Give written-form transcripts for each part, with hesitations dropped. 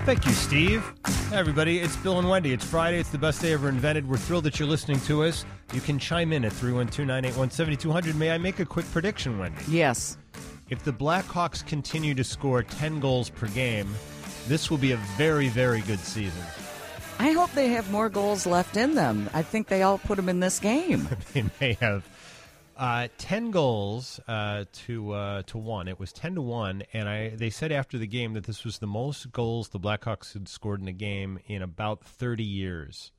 Thank you, Steve. Hey, everybody, it's Bill and Wendy. It's Friday. It's the best day ever invented. We're thrilled that you're listening to us. You can chime in at 312-981-7200. May I make a quick prediction, Wendy? Yes. If the Blackhawks continue to score 10 goals per game, this will be a very, very good season. I hope they have more goals left in them. I think they all put them in this game. They may have 10 goals to 1. It was 10-1, and they said after the game that this was the most goals the Blackhawks had scored in a game in about 30 years.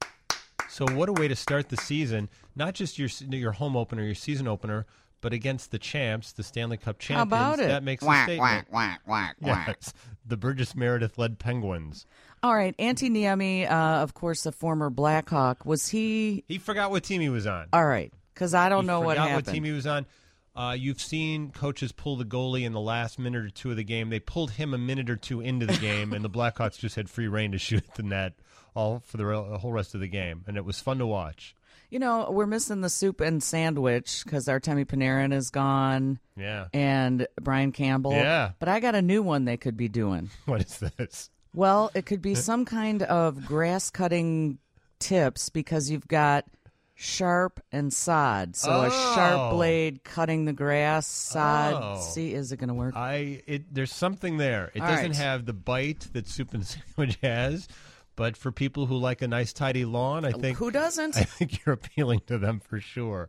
So what a way to start the season, not just your home opener, your season opener, but against the champs, the Stanley Cup champions. How about it? That makes a statement. Yes, the Burgess Meredith-led Penguins. All right, Antti Niemi, of course, a former Blackhawk. Was he? He forgot what team he was on. All right, because I don't know what happened. He forgot what team he was on. You've seen coaches pull the goalie in the last minute or two of the game. They pulled him a minute or two into the game, and the Blackhawks just had free reign to shoot the net all for the whole rest of the game, and it was fun to watch. You know, we're missing the soup and sandwich because Artemi Panarin is gone. Yeah. And Brian Campbell. Yeah. But I got a new one they could be doing. What is this? Well, it could be some kind of grass-cutting tips because you've got sharp and sod. So a sharp blade cutting the grass, sod. See, is it going to work? There's something there. It doesn't have the bite that soup and sandwich has. But for people who like a nice, tidy lawn, I think... Who doesn't? I think you're appealing to them for sure.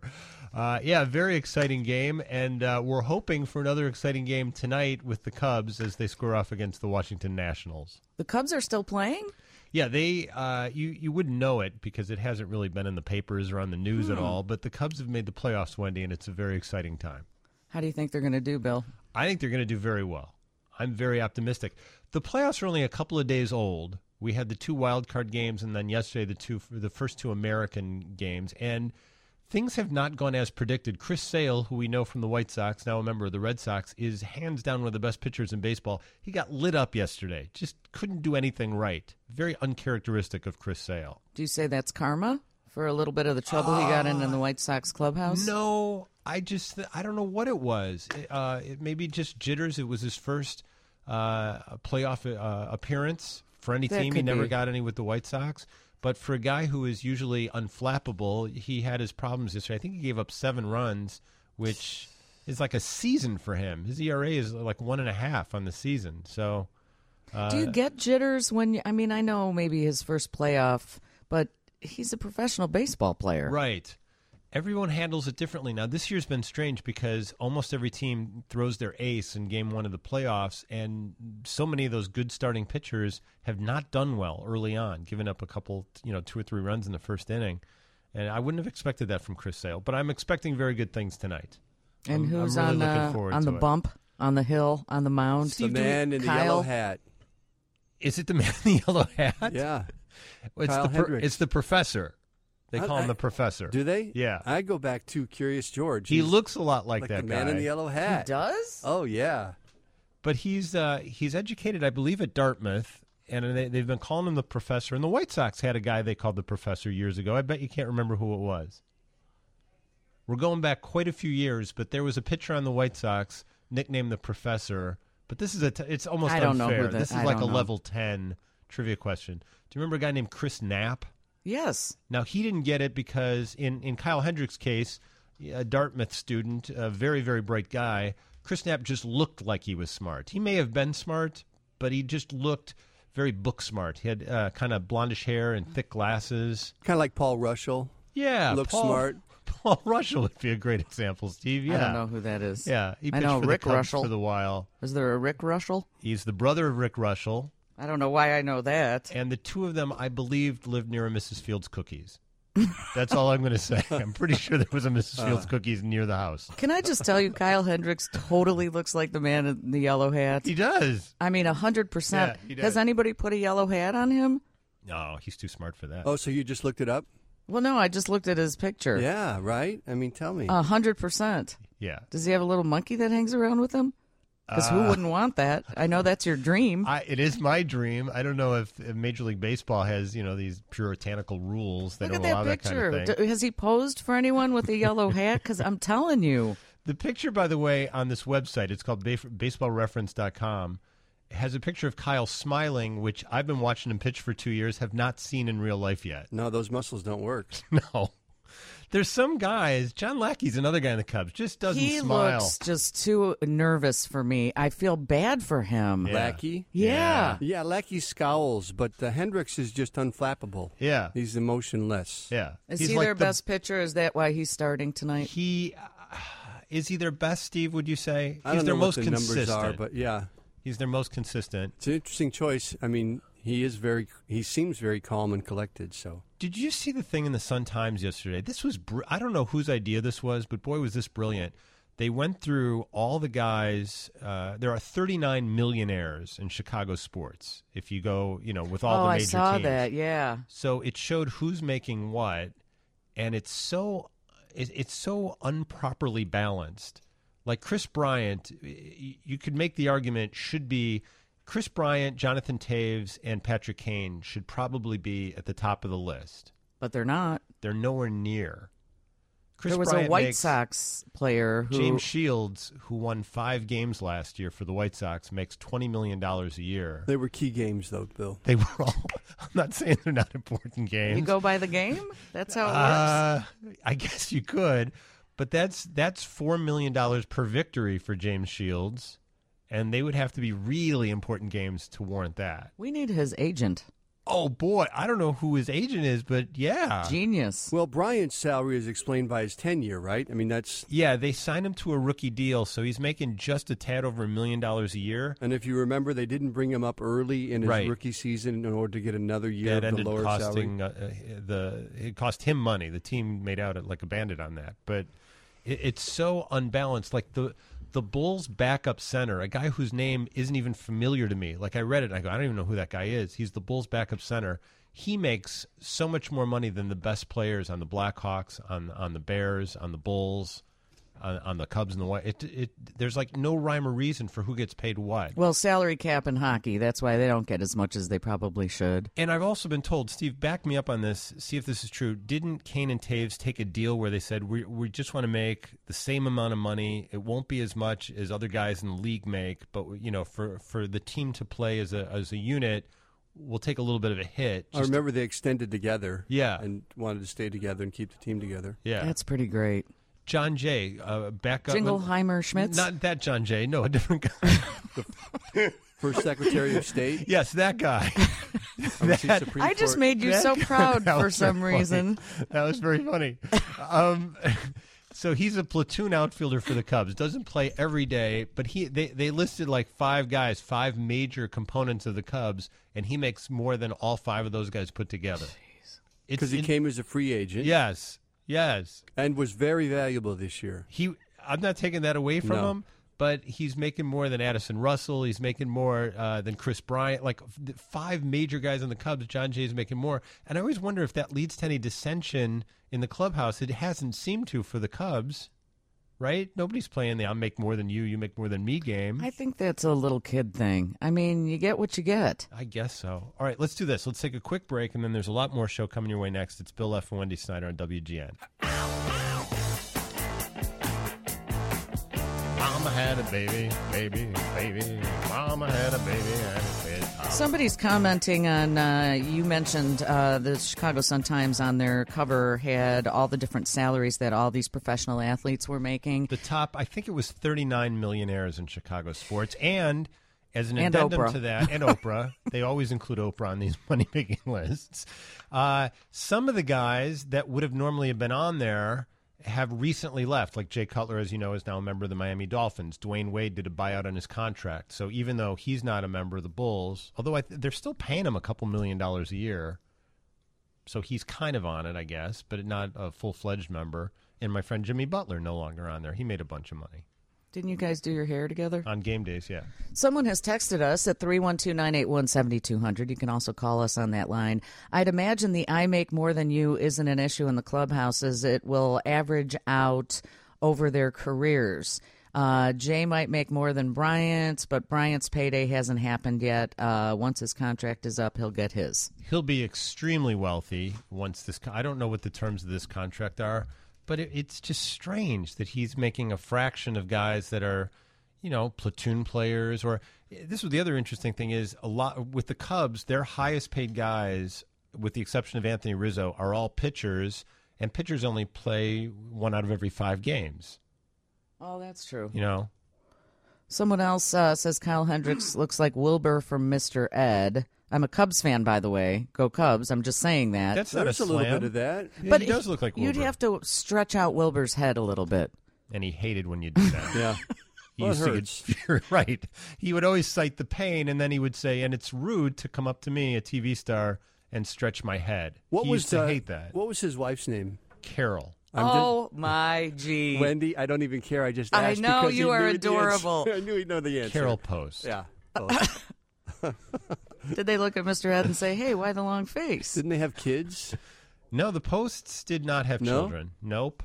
Very exciting game, and we're hoping for another exciting game tonight with the Cubs as they square off against the Washington Nationals. The Cubs are still playing? Yeah, they. You wouldn't know it because it hasn't really been in the papers or on the news at all, but the Cubs have made the playoffs, Wendy, and it's a very exciting time. How do you think they're going to do, Bill? I think they're going to do very well. I'm very optimistic. The playoffs are only a couple of days old. We had the 2 wild card games, and then yesterday the first 2 American games, and things have not gone as predicted. Chris Sale, who we know from the White Sox, now a member of the Red Sox, is hands down one of the best pitchers in baseball. He got lit up yesterday. Just couldn't do anything right. Very uncharacteristic of Chris Sale. Do you say that's karma for a little bit of the trouble he got in the White Sox clubhouse? No, I don't know what it was. It maybe just jitters. It was his first playoff appearance for any team. He never got any with the White Sox. But for a guy who is usually unflappable, he had his problems yesterday. I think he gave up 7 runs, which is like a season for him. His ERA is like 1.5 on the season. So, do you get jitters when I know maybe his first playoff, but he's a professional baseball player. Right. Everyone handles it differently. Now, this year's been strange because almost every team throws their ace in game 1 of the playoffs, and so many of those good starting pitchers have not done well early on, giving up a couple, 2 or 3 runs in the first inning. And I wouldn't have expected that from Chris Sale, but I'm expecting very good things tonight. And who's I'm really on the bump, on the hill, on the mound? Steve, the man in the yellow hat. Is it the man in the yellow hat? Yeah. It's the professor. They call him the professor. Do they? Yeah. I go back to Curious George. He looks a lot like that the guy. man in the yellow hat. He does? Oh, yeah. But he's educated, I believe, at Dartmouth, and they've been calling him the professor. And the White Sox had a guy they called the professor years ago. I bet you can't remember who it was. We're going back quite a few years, but there was a pitcher on the White Sox nicknamed the professor. But this is it's almost unfair. I don't know who this is like a level 10 trivia question. Do you remember a guy named Chris Knapp? Yes. Now, he didn't get it because in Kyle Hendricks' case, a Dartmouth student, a very, very bright guy, Chris Knapp just looked like he was smart. He may have been smart, but he just looked very book smart. He had kind of blondish hair and thick glasses. Kind of like Paul Russell. Yeah. Looks smart. Paul Russell would be a great example, Steve. Yeah. I don't know who that is. Yeah. He I pitched know for Rick the Cubs Russell. for the while. Is there a Rick Russell? He's the brother of Rick Russell. I don't know why I know that. And the two of them, I believe, lived near a Mrs. Fields Cookies. That's all I'm going to say. I'm pretty sure there was a Mrs. Fields Cookies near the house. Can I just tell you, Kyle Hendricks totally looks like the man in the yellow hat. He does. I mean, 100%. Yeah, he does. Has anybody put a yellow hat on him? No, he's too smart for that. Oh, so you just looked it up? Well, no, I just looked at his picture. Yeah, right? I mean, tell me. 100%. Yeah. Does he have a little monkey that hangs around with him? Because who wouldn't want that? I know that's your dream. It is my dream. I don't know if Major League Baseball has, these puritanical rules that Look don't at allow that that kind of picture. thing. Has he posed for anyone with a yellow hat? Because I'm telling you. The picture, by the way, on this website, it's called baseballreference.com, has a picture of Kyle smiling, which I've been watching him pitch for 2 years, have not seen in real life yet. No, those muscles don't work. No. There's some guys, John Lackey's another guy in the Cubs, just doesn't smile. He looks just too nervous for me. I feel bad for him. Yeah. Lackey? Yeah. Yeah, Lackey scowls, but Hendricks is just unflappable. Yeah. He's emotionless. Yeah. Is He's he like their best pitcher? Is that why he's starting tonight? Is he their best, Steve, would you say? I don't He's their know most what the consistent. numbers are, but yeah. He's their most consistent. It's an interesting choice. I mean, he seems very calm and collected, so. Did you see the thing in the Sun-Times yesterday? This was, I don't know whose idea this was, but boy, was this brilliant. They went through all the guys. There are 39 millionaires in Chicago sports. If you go, with all the major teams. I saw that, yeah. So it showed who's making what, and it's so improperly balanced. Like Chris Bryant, you could make the argument should be Chris Bryant, Jonathan Taves, and Patrick Kane should probably be at the top of the list. But they're not. They're nowhere near. Chris there was Bryant a White Sox player who... James Shields, who won 5 games last year for the White Sox, makes $20 million a year. They were key games, though, Bill. They were all... I'm not saying they're not important games. You go by the game? That's how it works? I guess you could. But that's $4 million per victory for James Shields, and they would have to be really important games to warrant that. We need his agent. Oh, boy. I don't know who his agent is, but yeah. Genius. Well, Bryant's salary is explained by his tenure, right? I mean, that's... Yeah, they signed him to a rookie deal, so he's making just a tad over $1 million a year. And if you remember, they didn't bring him up early in his rookie season in order to get another year of the lower salary. It cost him money. The team made out like a bandit on that. But it's so unbalanced. Like the Bulls' backup center, a guy whose name isn't even familiar to me. Like I read it, and I go, I don't even know who that guy is. He's the Bulls' backup center. He makes so much more money than the best players on the Blackhawks, on the Bears, on the Bulls, on the Cubs and the White. There's like no rhyme or reason for who gets paid what. Well, salary cap in hockey, that's why they don't get as much as they probably should. And I've also been told, Steve, back me up on this, see if this is true. Didn't Kane and Taves take a deal where they said, we just want to make the same amount of money. It won't be as much as other guys in the league make, but for the team to play as a unit, we'll take a little bit of a hit. I remember they extended together. Yeah. And wanted to stay together and keep the team together. Yeah. That's pretty great. John Jay, backup. Jingleheimer Schmitz? Not that John Jay. No, a different guy. First Secretary of State? Yes, that guy. I just made you so proud for some reason. That was very funny. So he's a platoon outfielder for the Cubs. Doesn't play every day, but they listed like 5 guys, 5 major components of the Cubs, and he makes more than all 5 of those guys put together. Because he came as a free agent. Yes. And was very valuable this year. I'm not taking that away from him, but he's making more than Addison Russell. He's making more than Chris Bryant. Like 5 major guys on the Cubs, John Jay's making more. And I always wonder if that leads to any dissension in the clubhouse. It hasn't seemed to for the Cubs, right? Nobody's playing the I'll make more than you make more than me game. I think that's a little kid thing. I mean, you get what you get. I guess so. All right, let's do this. Let's take a quick break, and then there's a lot more show coming your way next. It's Bill F. and Wendy Snyder on WGN. Mama had a baby. Mama had a baby and it said, Somebody's commenting on, you mentioned the Chicago Sun-Times on their cover had all the different salaries that all these professional athletes were making. The top, I think it was 39 millionaires in Chicago sports. And as an addendum Oprah. to that, and Oprah, they always include Oprah on these money-making lists. Some of the guys that would have normally been on there have recently left. Like Jay Cutler, as you know, is now a member of the Miami Dolphins. Dwayne Wade did a buyout on his contract. So even though he's not a member of the Bulls, although they're still paying him a couple $1 million a year, so he's kind of on it, I guess, but not a full-fledged member. And my friend Jimmy Butler no longer on there. He made a bunch of money. Didn't you guys do your hair together? On game days, yeah. Someone has texted us at 312-981-7200. You can also call us on that line. I'd imagine the I make more than you isn't an issue in the clubhouses. It will average out over their careers. Jay might make more than Bryant, but Bryant's payday hasn't happened yet. Once his contract is up, he'll get his. He'll be extremely wealthy once this. I don't know what the terms of this contract are, but it's just strange that he's making a fraction of guys that are, platoon players. Or this was the other interesting thing is a lot with the Cubs, their highest paid guys, with the exception of Anthony Rizzo, are all pitchers, and pitchers only play 1 out of every 5 games. Oh, that's true. Someone else says Kyle Hendricks looks like Wilbur from Mr. Ed. I'm a Cubs fan, by the way. Go Cubs. I'm just saying that. That's not a little bit of that. Yeah, but he does look like Wilbur. You'd have to stretch out Wilbur's head a little bit. And he hated when you did that. Yeah. It hurts. Right. He would always cite the pain, and then he would say, and it's rude to come up to me, a TV star, and stretch my head. He used to hate that. What was his wife's name? Carol. My gee. Wendy, I don't even care. I just asked. I know because you are adorable. I knew he'd know the answer. Carol Post. Yeah. Did they look at Mr. Ed and say, hey, why the long face? Didn't they have kids? No, the Posts did not have children. Nope.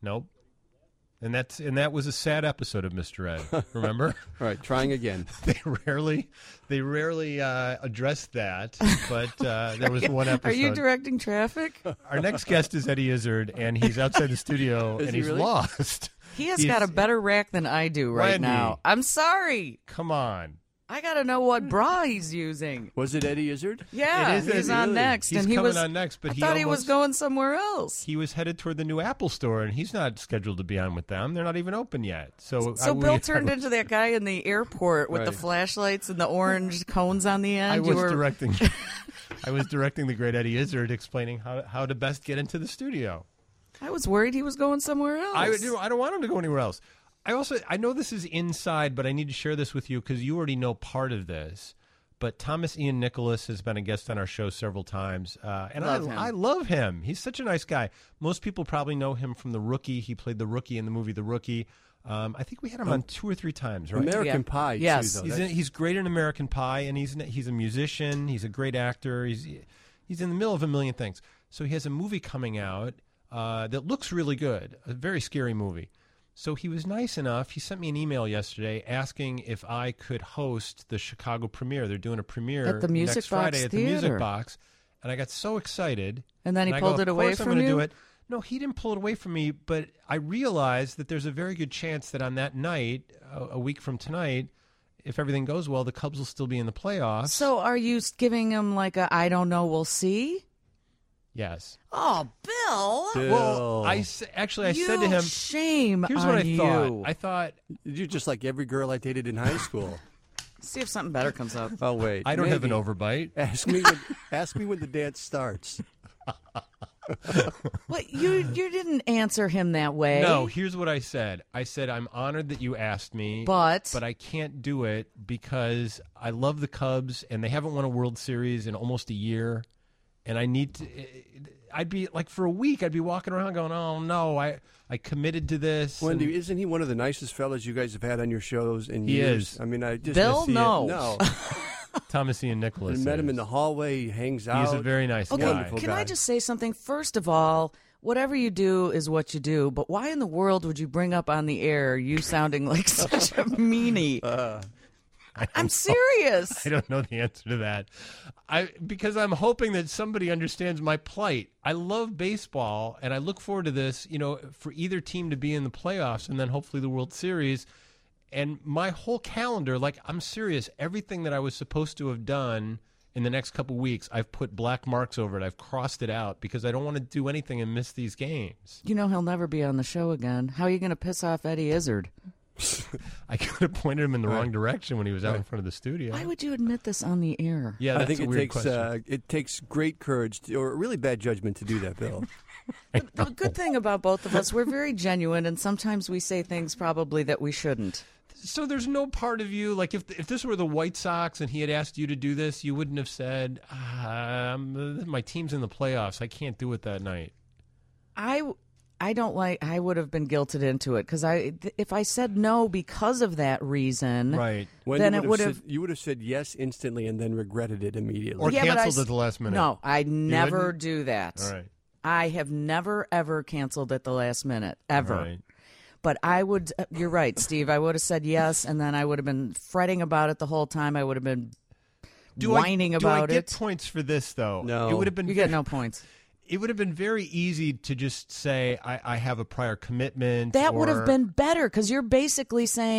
And that was a sad episode of Mr. Ed. Remember? All right, trying again. They rarely addressed that, but there was one episode. Are you directing traffic? Our next guest is Eddie Izzard, and he's outside the studio, and he's really? lost. He's got a better rack than I do right now. I'm sorry. Come on. I got to know what bra he's using. Was it Eddie Izzard? Yeah, he's on next. He's coming on next, but I thought he was going somewhere else. He was headed toward the new Apple store, and he's not scheduled to be on with them. They're not even open yet. So Bill turned into that guy in the airport with the flashlights and the orange cones on the end. I was directing the great Eddie Izzard, explaining how to best get into the studio. I was worried he was going somewhere else. I don't want him to go anywhere else. I know this is inside, but I need to share this with you because you already know part of this. But Thomas Ian Nicholas has been a guest on our show several times, and I love him. He's such a nice guy. Most people probably know him from The Rookie. He played the Rookie in the movie The Rookie. I think we had him on 2 or 3 times, right? American Pie, yes. too, He's great in American Pie, and he's a musician. He's a great actor. He's in the middle of a million things. So he has a movie coming out that looks really good, a very scary movie. So he was nice enough. He sent me an email yesterday asking if I could host the Chicago premiere. They're doing a premiere at the Music next Friday Box at the Theater. Music Box. And I got so excited. And then he pulled it away from you? Of course I'm going to do it. No, he didn't pull it away from me, but I realized that there's a very good chance that on that night, a week from tonight, if everything goes well, the Cubs will still be in the playoffs. So are you giving him like a I don't know, we'll see? Yes. Oh, Bill. Well, I said to him, shame here's on what I you. thought. I thought, you're just like every girl I dated in high school. See if something better comes up. Oh, wait. I don't have an overbite. Ask me when the dance starts. Well, you didn't answer him that way. No, here's what I said. I said, I'm honored that you asked me, but I can't do it because I love the Cubs, and they haven't won a World Series in almost a year. And I need to. I'd be like for a week. I'd be walking around going, "Oh no, I committed to this." Wendy, isn't he one of the nicest fellas you guys have had on your shows in years? He is. I mean, I just Bill. No. Thomas Ian Nicholas. I met him in the hallway. He hangs out. He's a very nice guy. Wonderful Can guy. I just say something? First of all, whatever you do is what you do. But why in the world would you bring up on the air you sounding like such a meanie? I'm serious. I don't know the answer to that. Because I'm hoping that somebody understands my plight. I love baseball, and I look forward to this, for either team to be in the playoffs and then hopefully the World Series. And my whole calendar, I'm serious, everything that I was supposed to have done in the next couple weeks, I've put black marks over it. I've crossed it out because I don't want to do anything and miss these games. He'll never be on the show again. How are you going to piss off Eddie Izzard? I could have pointed him in the wrong direction when he was out in front of the studio. Why would you admit this on the air? Yeah, that's I think a weird question. It takes great courage or really bad judgment to do that, Bill. The good thing about both of us, we're very genuine, and sometimes we say things probably that we shouldn't. So there's no part of you, like if this were the White Sox and he had asked you to do this, you wouldn't have said, my team's in the playoffs, I can't do it that night. I would have been guilted into it because if I said no because of that reason, right? Then it would have. You would have said yes instantly and then regretted it immediately, or canceled at the last minute. No, I never do that. All right. I have never ever canceled at the last minute ever. Right. But I would. You're right, Steve. I would have said yes, and then I would have been fretting about it the whole time. I would have been whining about it. Do I get points for this though? No, it would have been. You get no points. It would have been very easy to just say, I have a prior commitment. That would have been better because you're basically saying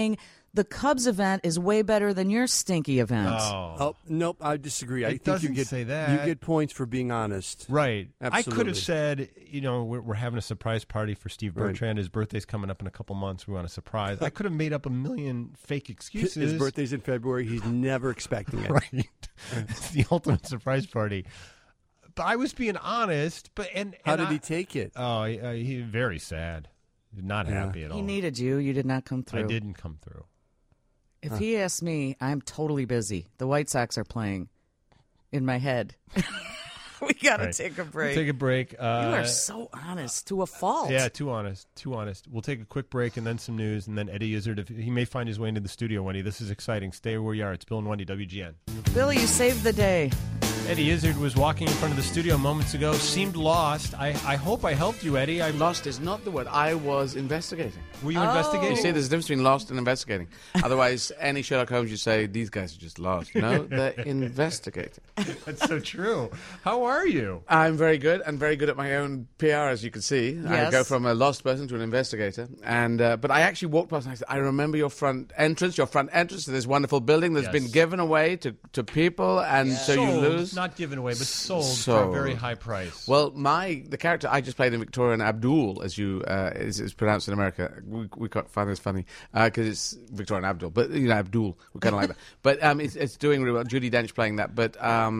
the Cubs event is way better than your stinky event. Oh nope, I disagree. I think you get points for being honest. Right. Absolutely. I could have said, we're having a surprise party for Steve Bertrand. His birthday's coming up in a couple months. We want a surprise. I could have made up a million fake excuses. His birthday's in February. He's never expecting it. Right. It's the ultimate surprise party. But I was being honest. How did he take it? Oh, he very sad. Not happy at all. He needed you. You did not come through. I didn't come through. If he asked me, I'm totally busy. The White Sox are playing in my head. We got to take a break. We'll take a break. You are so honest to a fault. Yeah, too honest. We'll take a quick break and then some news, and then Eddie Izzard, he may find his way into the studio, Wendy. This is exciting. Stay where you are. It's Bill and Wendy, WGN. Billy, you saved the day. Eddie Izzard was walking in front of the studio moments ago, seemed lost. I hope I helped you, Eddie. Lost is not the word. I was investigating. Were you investigating? You see, there's a difference between lost and investigating. Otherwise, any Sherlock Holmes, you say, these guys are just lost. No, they're investigating. That's so true. How are you? I'm very good, and very good at my own PR, as you can see. Yes. I go from a lost person to an investigator. But I actually walked past and I said, I remember your front entrance to this wonderful building that's been given away to people, and so sold, you lose. Not given away, but sold for a very high price. Well, the character I just played in Victorian Abdul, as you is pronounced in America, we find this funny because it's Victorian Abdul, but Abdul, we kind of like that. But it's doing really well. Judi Dench playing that, but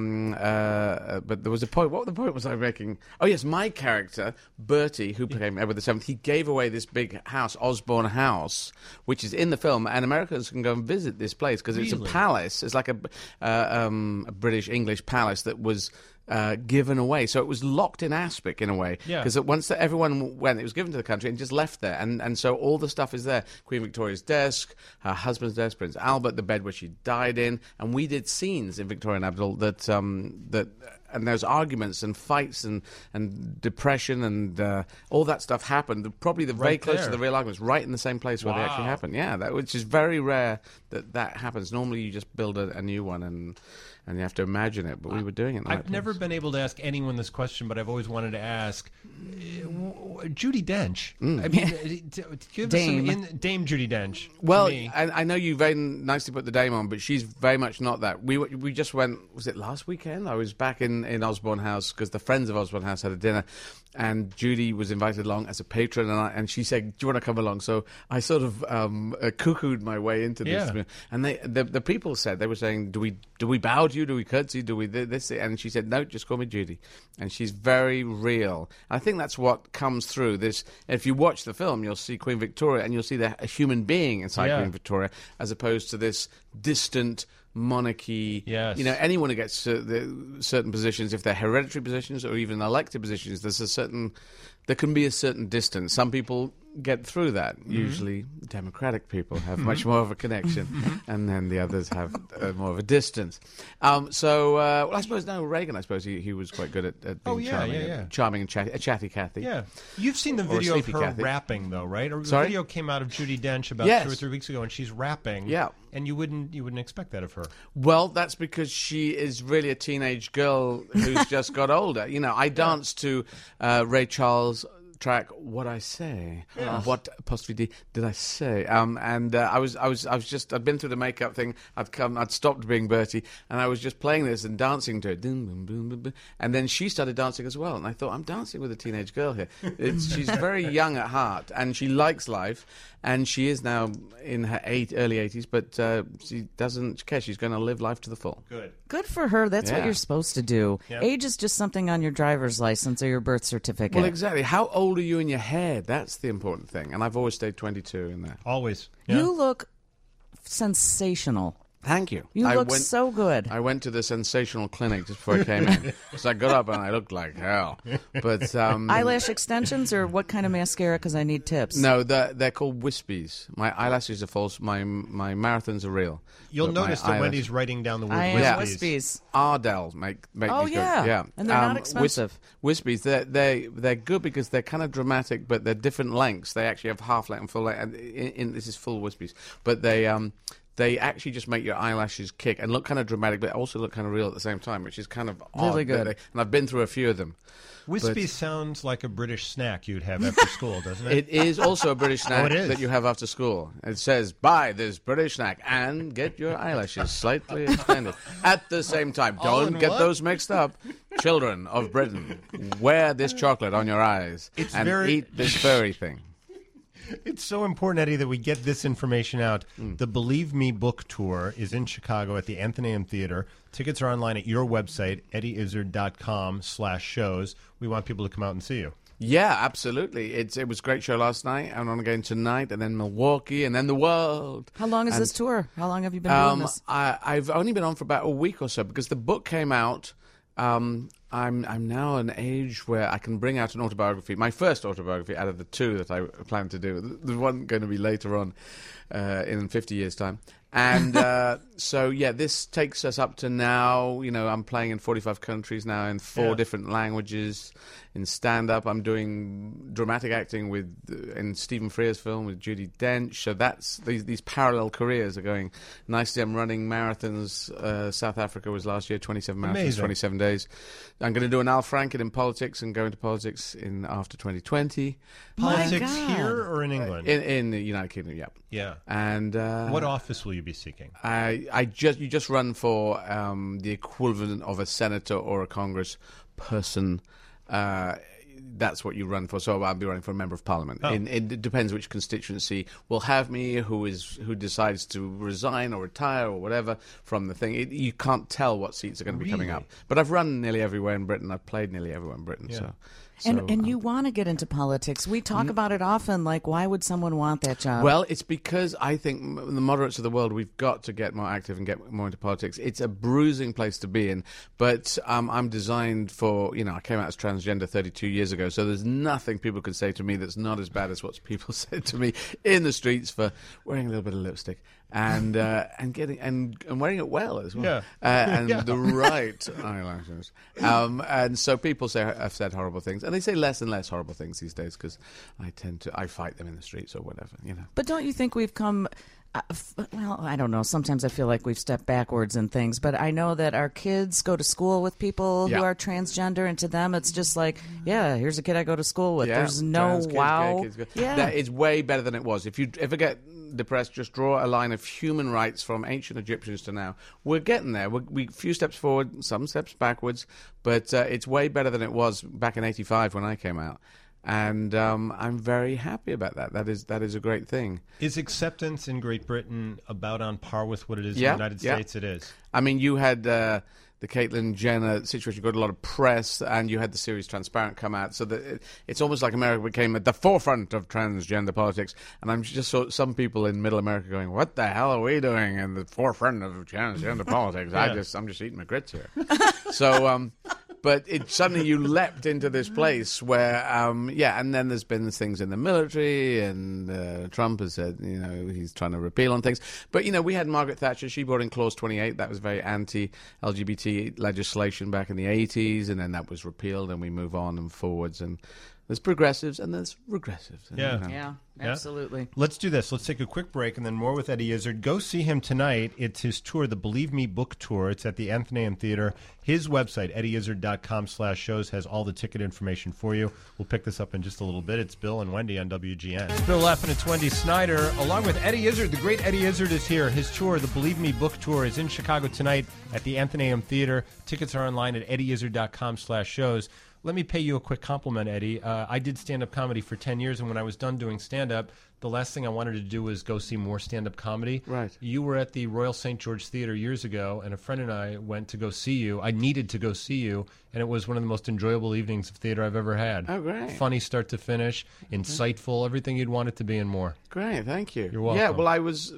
there was a point. What the point was I making? Oh yes, my character Bertie, who became Edward VII, he gave away this big house, Osborne House, which is in the film, and Americans can go and visit this place because it's a palace. It's like a British English palace that was given away. So it was locked in Aspic in a way. Because once everyone went, it was given to the country and just left there. And so all the stuff is there. Queen Victoria's desk, her husband's desk, Prince Albert, the bed where she died in. And we did scenes in Victorian Abdul that and there's arguments and fights and depression and all that stuff happened. Probably very close to the real arguments, right in the same place where they actually happened. Yeah, which is very rare that happens. Normally you just build a new one and you have to imagine it, but we were doing it. I've never been able to ask anyone this question, but I've always wanted to ask Judi Dench. I mean, Dame Judi Dench. Well, I know you very nicely put the dame on, but she's very much not that. We just went. Was it last weekend? I was back in Osborne House because the friends of Osborne House had a dinner, and Judy was invited along as a patron, and she said, "Do you want to come along?" So I sort of cuckooed my way into this, and the people said they were saying, "Do we bow to you? Do we curtsy? Do we this?" And she said, "No, just call me Judy." And she's very real. I think that's what comes through this. If you watch the film, you'll see Queen Victoria, and you'll see a human being inside Queen Victoria, as opposed to this distant monarchy. Yes. Anyone who gets certain positions, if they're hereditary positions or even elected positions, there can be a certain distance. Some people get through that. Mm-hmm. Usually democratic people have much more of a connection, and then the others have more of a distance. I suppose Reagan, I suppose he was quite good at being charming and chatty Cathy. Yeah. You've seen the video of her Cathy. rapping, though, right? A Sorry? video came out of Judi Dench about 2 or 3 weeks ago, and she's rapping. Yeah. And you wouldn't expect that of her. Well, that's because she is really a teenage girl who's just got older. I danced to Ray Charles' track "What I Say." What apostrophe D did I say? I'd been through the makeup thing. I'd stopped being Bertie, and I was just playing this and dancing to it. And then she started dancing as well, and I thought, I'm dancing with a teenage girl here. She's very young at heart, and she likes life. And she is now in her early 80s, but she doesn't care. She's going to live life to the full. Good for her. That's what you're supposed to do. Yep. Age is just something on your driver's license or your birth certificate. Well, exactly. How old are you in your head? That's the important thing. And I've always stayed 22 in there. Always. Yeah. You look sensational. Thank you. You look so good. I went to the sensational clinic just before I came in. So I got up and I looked like hell. But eyelash extensions or what kind of mascara? Because I need tips. No, they're called wispies. My eyelashes are false. My marathons are real. You'll notice that Wendy's writing down the word wispies. Ardell make these good. Yeah. And they're not expensive. Wispies, they're good because they're kind of dramatic, but they're different lengths. They actually have half length and full length. And this is full wispies, but they actually just make your eyelashes kick and look kind of dramatic, but also look kind of real at the same time, which is kind of odd. Really good. And I've been through a few of them. Wispy sounds like a British snack you'd have after school, doesn't it? It is also a British snack it is. that you have after school. It says, buy this British snack and get your eyelashes slightly extended at the same time. Don't get those mixed up. Children of Britain, wear this chocolate on your eyes eat this furry thing. It's so important, Eddie, that we get this information out. The Believe Me book tour is in Chicago at the Athenaeum Theater. Tickets are online at your website, eddyizzard.com/shows. We want people to come out and see you. Yeah, absolutely. It was a great show last night. I'm on again tonight, and then Milwaukee, and then the world. How long is this tour? How long have you been doing this? I've only been on for about a week or so because the book came out. I'm now an age where I can bring out an autobiography. My first autobiography out of the two that I plan to do. The one going to be later on in 50 years' time. And so, yeah, this takes us up to now. You know, I'm playing in 45 countries now in 4 different languages. In stand-up, I'm doing dramatic acting in Stephen Frears' film with Judi Dench. So that's these parallel careers are going nicely. I'm running marathons. South Africa was last year, 27 marathons, Amazing. 27 days. I'm going to do an Al Franken in politics and go into politics after 2020. Politics here or in England? In the United Kingdom, yeah. Yeah. And what office will you be seeking? You just run for the equivalent of a senator or a congress person. That's what you run for. So I'll be running for a member of parliament. Oh. It depends which constituency will have me, who decides to resign or retire or whatever from the thing. You can't tell what seats are going to be coming up. But I've run nearly everywhere in Britain. I've played nearly everywhere in Britain. Yeah. And you want to get into politics. We talk about it often, like, why would someone want that job? Well, it's because I think the moderates of the world, we've got to get more active and get more into politics. It's a bruising place to be in, but I'm designed for, I came out as transgender 32 years ago, so there's nothing people can say to me that's not as bad as what people said to me in the streets for wearing a little bit of lipstick. And getting and wearing it well as well, the right eyelashes, and so people have said horrible things, and they say less and less horrible things these days because I fight them in the streets or whatever, But don't you think we've come? Well, I don't know. Sometimes I feel like we've stepped backwards in things, but I know that our kids go to school with people who are transgender, and to them it's just like, here's a kid I go to school with. There's no wow. It's way better than it was. If you ever get depressed, just draw a line of human rights from ancient Egyptians to now. We're getting there. We few steps forward, some steps backwards, but it's way better than it was back in '85 when I came out. And I'm very happy about that. That is a great thing. Is acceptance in Great Britain about on par with what it is in the United States? It is. I mean, you had the Caitlyn Jenner situation got a lot of press, and you had the series Transparent come out, so that it's almost like America became at the forefront of transgender politics. And I'm just saw some people in Middle America going, "What the hell are we doing in the forefront of transgender politics?" I'm just eating my grits here. So. But suddenly you leapt into this place where, and then there's been things in the military, and Trump has said, he's trying to repeal on things. But, we had Margaret Thatcher. She brought in Clause 28. That was very anti-LGBT legislation back in the 80s, and then that was repealed, and we move on and forwards. And there's progressives and there's regressives. Yeah, absolutely. Let's do this. Let's take a quick break and then more with Eddie Izzard. Go see him tonight. It's his tour, the Believe Me book tour. It's at the Athenaeum Theater. His website, eddyizzard.com/shows, has all the ticket information for you. We'll pick this up in just a little bit. It's Bill and Wendy on WGN. It's Bill Leff and it's Wendy Snyder. Along with Eddie Izzard, the great Eddie Izzard is here. His tour, the Believe Me book tour, is in Chicago tonight at the Athenaeum Theater. Tickets are online at eddyizzard.com/shows. Let me pay you a quick compliment, Eddie. I did stand-up comedy for 10 years, and when I was done doing stand-up, the last thing I wanted to do was go see more stand-up comedy. Right. You were at the Royal St. George Theater years ago, and a friend and I went to go see you. I needed to go see you, and it was one of the most enjoyable evenings of theater I've ever had. Oh, great. Funny start to finish, insightful, everything you'd want it to be and more. Great, thank you. You're welcome. Yeah, well, I was,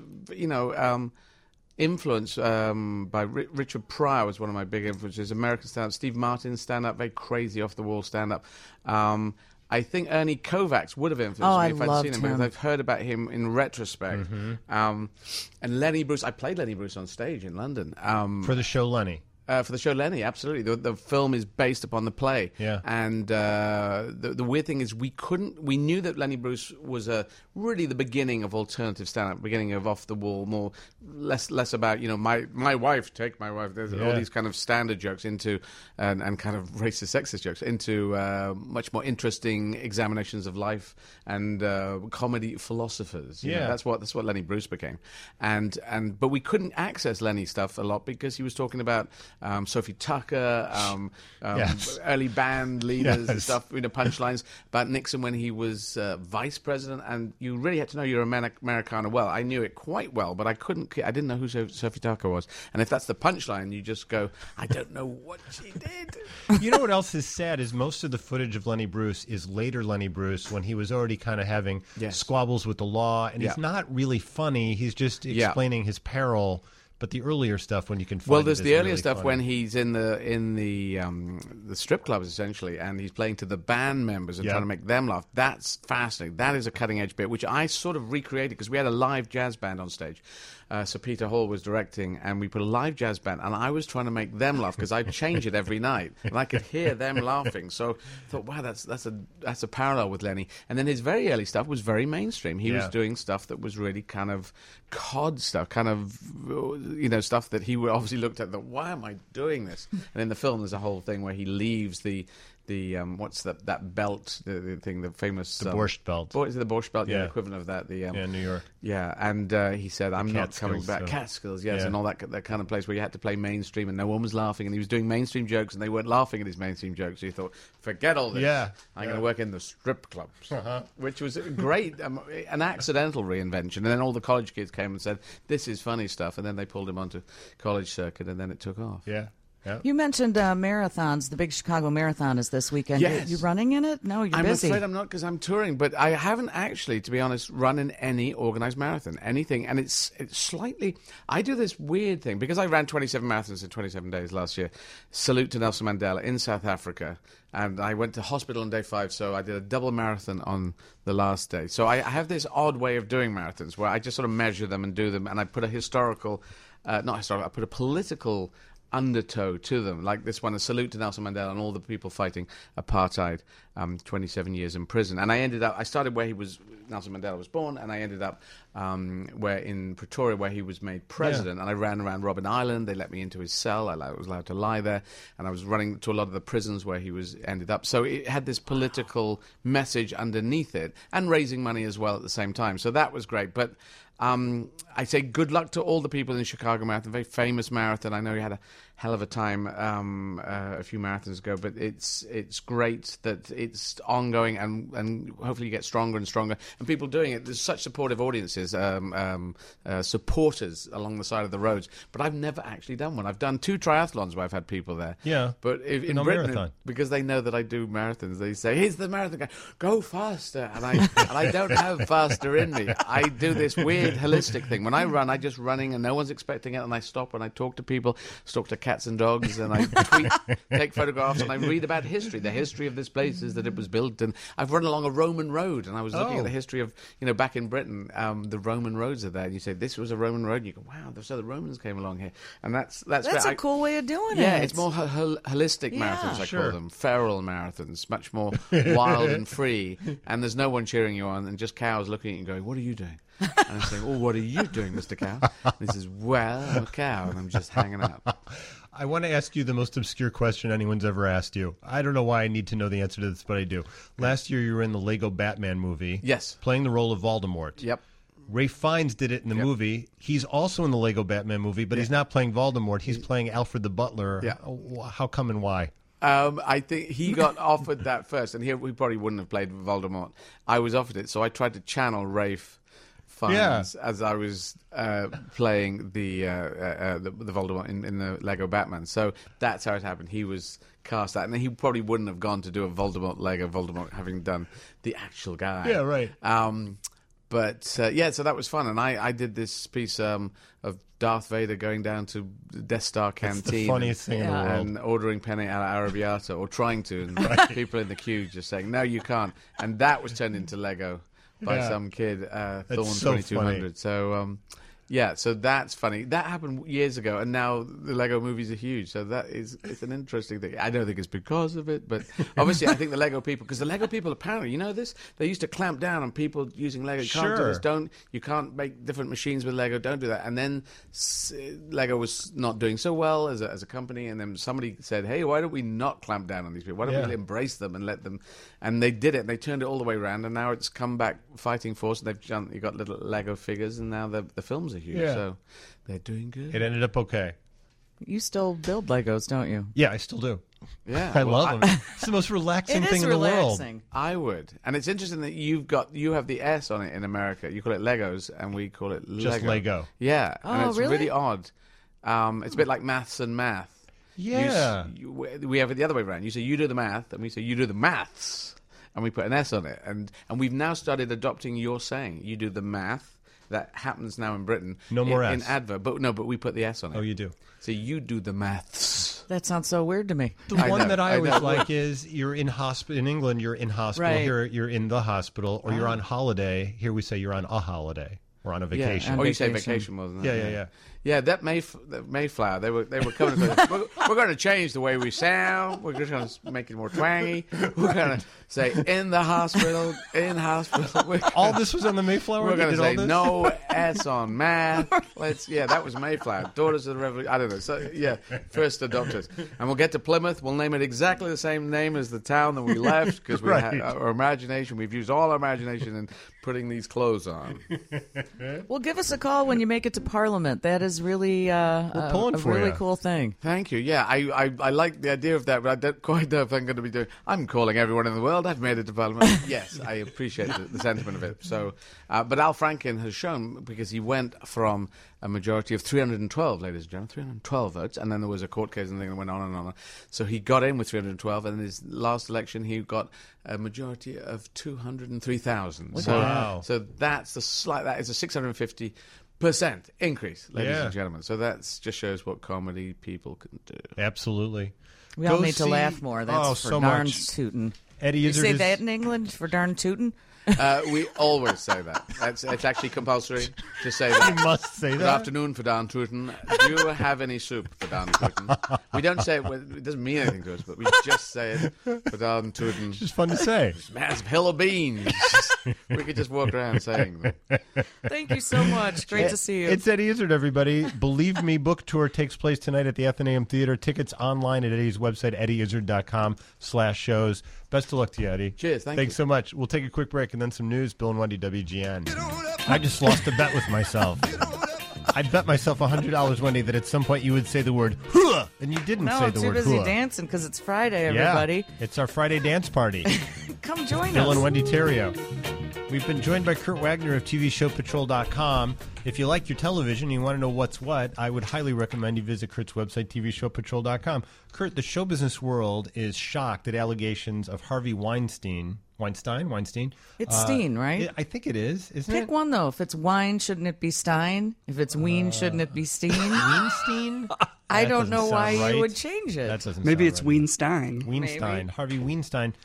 influenced by Richard Pryor was one of my big influences. American stand-up, Steve Martin stand-up, very crazy off-the-wall stand-up. I think Ernie Kovacs would have influenced me if I'd seen him, because I've heard about him in retrospect. Mm-hmm. And Lenny Bruce, I played Lenny Bruce on stage in London. For the show Lenny. For the show Lenny, absolutely. The film is based upon the play. Yeah. And the weird thing is we knew that Lenny Bruce was really the beginning of alternative stand-up, beginning of off-the-wall, less about, my wife, take my wife. There's all these kind of standard jokes into, and kind of racist, sexist jokes into much more interesting examinations of life and comedy philosophers. You know, that's what Lenny Bruce became. But we couldn't access Lenny stuff a lot because he was talking about Sophie Tucker, early band leaders and stuff, punchlines about Nixon when he was vice president, and you really had to know your Americana well. I knew it quite well, but I didn't know who Sophie Tucker was. And if that's the punchline, you just go, I don't know what she did. You know what else is sad is most of the footage of Lenny Bruce is later Lenny Bruce when he was already kind of having squabbles with the law, and he's not really funny. He's just explaining his peril. But the earlier stuff, when you can find well, there's the earlier really stuff funny. when he's in the strip clubs essentially, and he's playing to the band members and trying to make them laugh. That's fascinating. That is a cutting edge bit, which I sort of recreated because we had a live jazz band on stage. So Peter Hall was directing, and we put a live jazz band, and I was trying to make them laugh because I'd change it every night, and I could hear them laughing. So I thought, wow, that's a parallel with Lenny. And then his very early stuff was very mainstream. He was doing stuff that was really kind of cod stuff, kind of stuff that he obviously looked at. Why am I doing this? And in the film, there's a whole thing where he leaves the what's that belt, the thing, the famous Borscht Belt. Is it the Borscht Belt? Yeah, the equivalent of that. New York. Yeah, and he said, "I'm not coming back." Catskills, yes, and all that kind of place where you had to play mainstream and no one was laughing, and he was doing mainstream jokes and they weren't laughing at his mainstream jokes. So he thought, "Forget all this. I'm going to work in the strip clubs," which was great, an accidental reinvention. And then all the college kids came and said, "This is funny stuff," and then they pulled him onto college circuit, and then it took off. Yeah. Yep. You mentioned marathons. The big Chicago Marathon is this weekend. Yes. You running in it? No, you're busy. I'm afraid I'm not because I'm touring. But I haven't actually, to be honest, run in any organized marathon, anything. And it's slightly... I do this weird thing. Because I ran 27 marathons in 27 days last year. Salute to Nelson Mandela in South Africa. And I went to hospital on day 5, so I did a double marathon on the last day. So I have this odd way of doing marathons where I just sort of measure them and do them. And I put a I put a political undertow to them, like this one, a salute to Nelson Mandela and all the people fighting apartheid, 27 years in prison. And I started where Nelson Mandela was born, and I ended up where in Pretoria, where he was made president. And I ran around Robben Island. They let me into his cell. I was allowed to lie there, and I was running to a lot of the prisons where he ended up. So it had this political message underneath it, and raising money as well at the same time. So that was great. But I say good luck to all the people in Chicago Marathon, very famous marathon. I know you had a hell of a time a few marathons ago, but it's great that it's ongoing and hopefully you get stronger and stronger. And people doing it, there's such supportive audiences, supporters along the side of the roads. But I've never actually done one. I've done 2 triathlons where I've had people there. Yeah, but in Britain, because they know that I do marathons, they say, "Here's the marathon guy, go faster," and I don't have faster in me. I do this weird holistic thing. When I run, I just running and no one's expecting it, and I stop and I talk to people, talk to cats and dogs, and I tweet, take photographs, and I read about history. The history of this place is that it was built, and I've run along a Roman road, and I was looking at the history of, back in Britain, the Roman roads are there, and you say, this was a Roman road, and you go, wow, so the Romans came along here, and that's a cool way of doing it. Yeah, it's more holistic marathons, I call them, feral marathons, much more wild and free, and there's no one cheering you on, and just cows looking at you and going, what are you doing? And I'm saying, oh, what are you doing, Mr. Cow? And he says, well, I'm a cow, and I'm just hanging out. I want to ask you the most obscure question anyone's ever asked you. I don't know why I need to know the answer to this, but I do. Last year, you were in the Lego Batman movie. Yes. Playing the role of Voldemort. Yep. Ralph Fiennes did it in the movie. He's also in the Lego Batman movie, but he's not playing Voldemort. He's playing Alfred the Butler. Yeah. How come and why? I think he got offered that first, and he probably wouldn't have played Voldemort. I was offered it, so I tried to channel Ralph Fiennes as I was playing the Voldemort in the Lego Batman. So that's how it happened. He was cast out, and he probably wouldn't have gone to do a Lego Voldemort having done the actual guy. Yeah, right. So that was fun, and I did this piece of Darth Vader going down to the Death Star canteen. That's the funniest thing in the world. And ordering penne alla arrabbiata, or trying to, and people in the queue just saying, no, you can't. And that was turned into Lego by some kid, Thorn 2200. So, Yeah, so that's funny. That happened years ago, and now the Lego movies are huge. So it's an interesting thing. I don't think it's because of it, but obviously I think the Lego people, because the Lego people apparently, you know this, they used to clamp down on people using Lego. You can't do this. You can't make different machines with Lego. Don't do that. And then Lego was not doing so well as a company, and then somebody said, hey, why don't we not clamp down on these people? Why don't we embrace them and let them? And they did it. And they turned it all the way around, and now it's come back fighting force. And you got little Lego figures, and now the films are huge. Yeah. So they're doing good. It ended up okay. You still build Legos, don't you? Yeah, I still do. Yeah, I love them. It's the most relaxing thing in the world. I would, and it's interesting that you have the S on it in America. You call it Legos, and we call it Lego. Just Lego. Yeah, and it's really odd. It's a bit like maths and math. Yeah, we have it the other way around. You say you do the math, and we say you do the maths, and we put an S on it. And we've now started adopting your saying. You do the math. That happens now in Britain. No more S. In adverb. But we put the S on it. Oh, you do? So you do the maths. That sounds so weird to me. The one that I always like is you're in hospital. In England, you're in hospital. Right. Here, you're in the hospital. Or you're on holiday. Here we say you're on a holiday. Or on a vacation. Yeah, or you say vacation more than that. Yeah. Yeah, that Mayflower, they were coming to say, we're going to change the way we sound. We're just going to make it more twangy. We're going to say, in hospital. All this was on the Mayflower? We're going to say, no S on math. That was Mayflower. Daughters of the Revolution. I don't know. So, first adopters. And we'll get to Plymouth. We'll name it exactly the same name as the town that we left because we had our imagination. We've used all our imagination in putting these clothes on. Well, give us a call when you make it to Parliament. That is really a really cool thing. Thank you. Yeah, I like the idea of that, but I don't quite know if I'm going to be doing. I'm calling everyone in the world. I've made it to Parliament. Yes, I appreciate the sentiment of it. So, but Al Franken has shown, because he went from a majority of 312, ladies and gentlemen, 312 votes, and then there was a court case and thing that went on and on. So he got in with 312, and in his last election he got a majority of 203,000. Wow! So that's that is a 650% increase, ladies and gentlemen. So that just shows what comedy people can do. Absolutely. We all need to laugh more. That's for darn tootin'. Eddie you Izzard say that in England, for darn tootin'? We always say that. It's actually compulsory to say that. You must say that. Good afternoon, for darn tootin'. Do you have any soup, for darn tootin'? We don't say it. It doesn't mean anything to us, but we just say it, for darn tootin'. It's just fun to say. Man's a hill of beans. We could just walk around saying that. Thank you so much. Great to see you. It's Eddie Izzard, everybody. Believe Me book tour takes place tonight at the Athenaeum Theater. Tickets online at Eddie's website, eddieIzzard.com/shows. Best of luck to you, Eddie. Cheers. Thanks so much. We'll take a quick break and then some news. Bill and Wendy, WGN. I just lost a bet with myself. I bet myself $100, Wendy, that at some point you would say the word "hua," and you didn't say the word "hua." No, too busy dancing because it's Friday, everybody. Yeah, it's our Friday dance party. Come join us. Bill and Wendy Theriault. We've been joined by Kurt Wagner of TVShowPatrol.com. If you like your television and you want to know what's what, I would highly recommend you visit Kurt's website, TVShowPatrol.com. Kurt, the show business world is shocked at allegations of Harvey Weinstein. Weinstein? It's Steen, right? I think it is, isn't it? Pick one, though. If it's wine, shouldn't it be Stein? If it's Ween, shouldn't it be Steen? Weinstein? I don't know why you would change it. That doesn't Maybe it's sound right. Weinstein. Weinstein. Harvey Weinstein.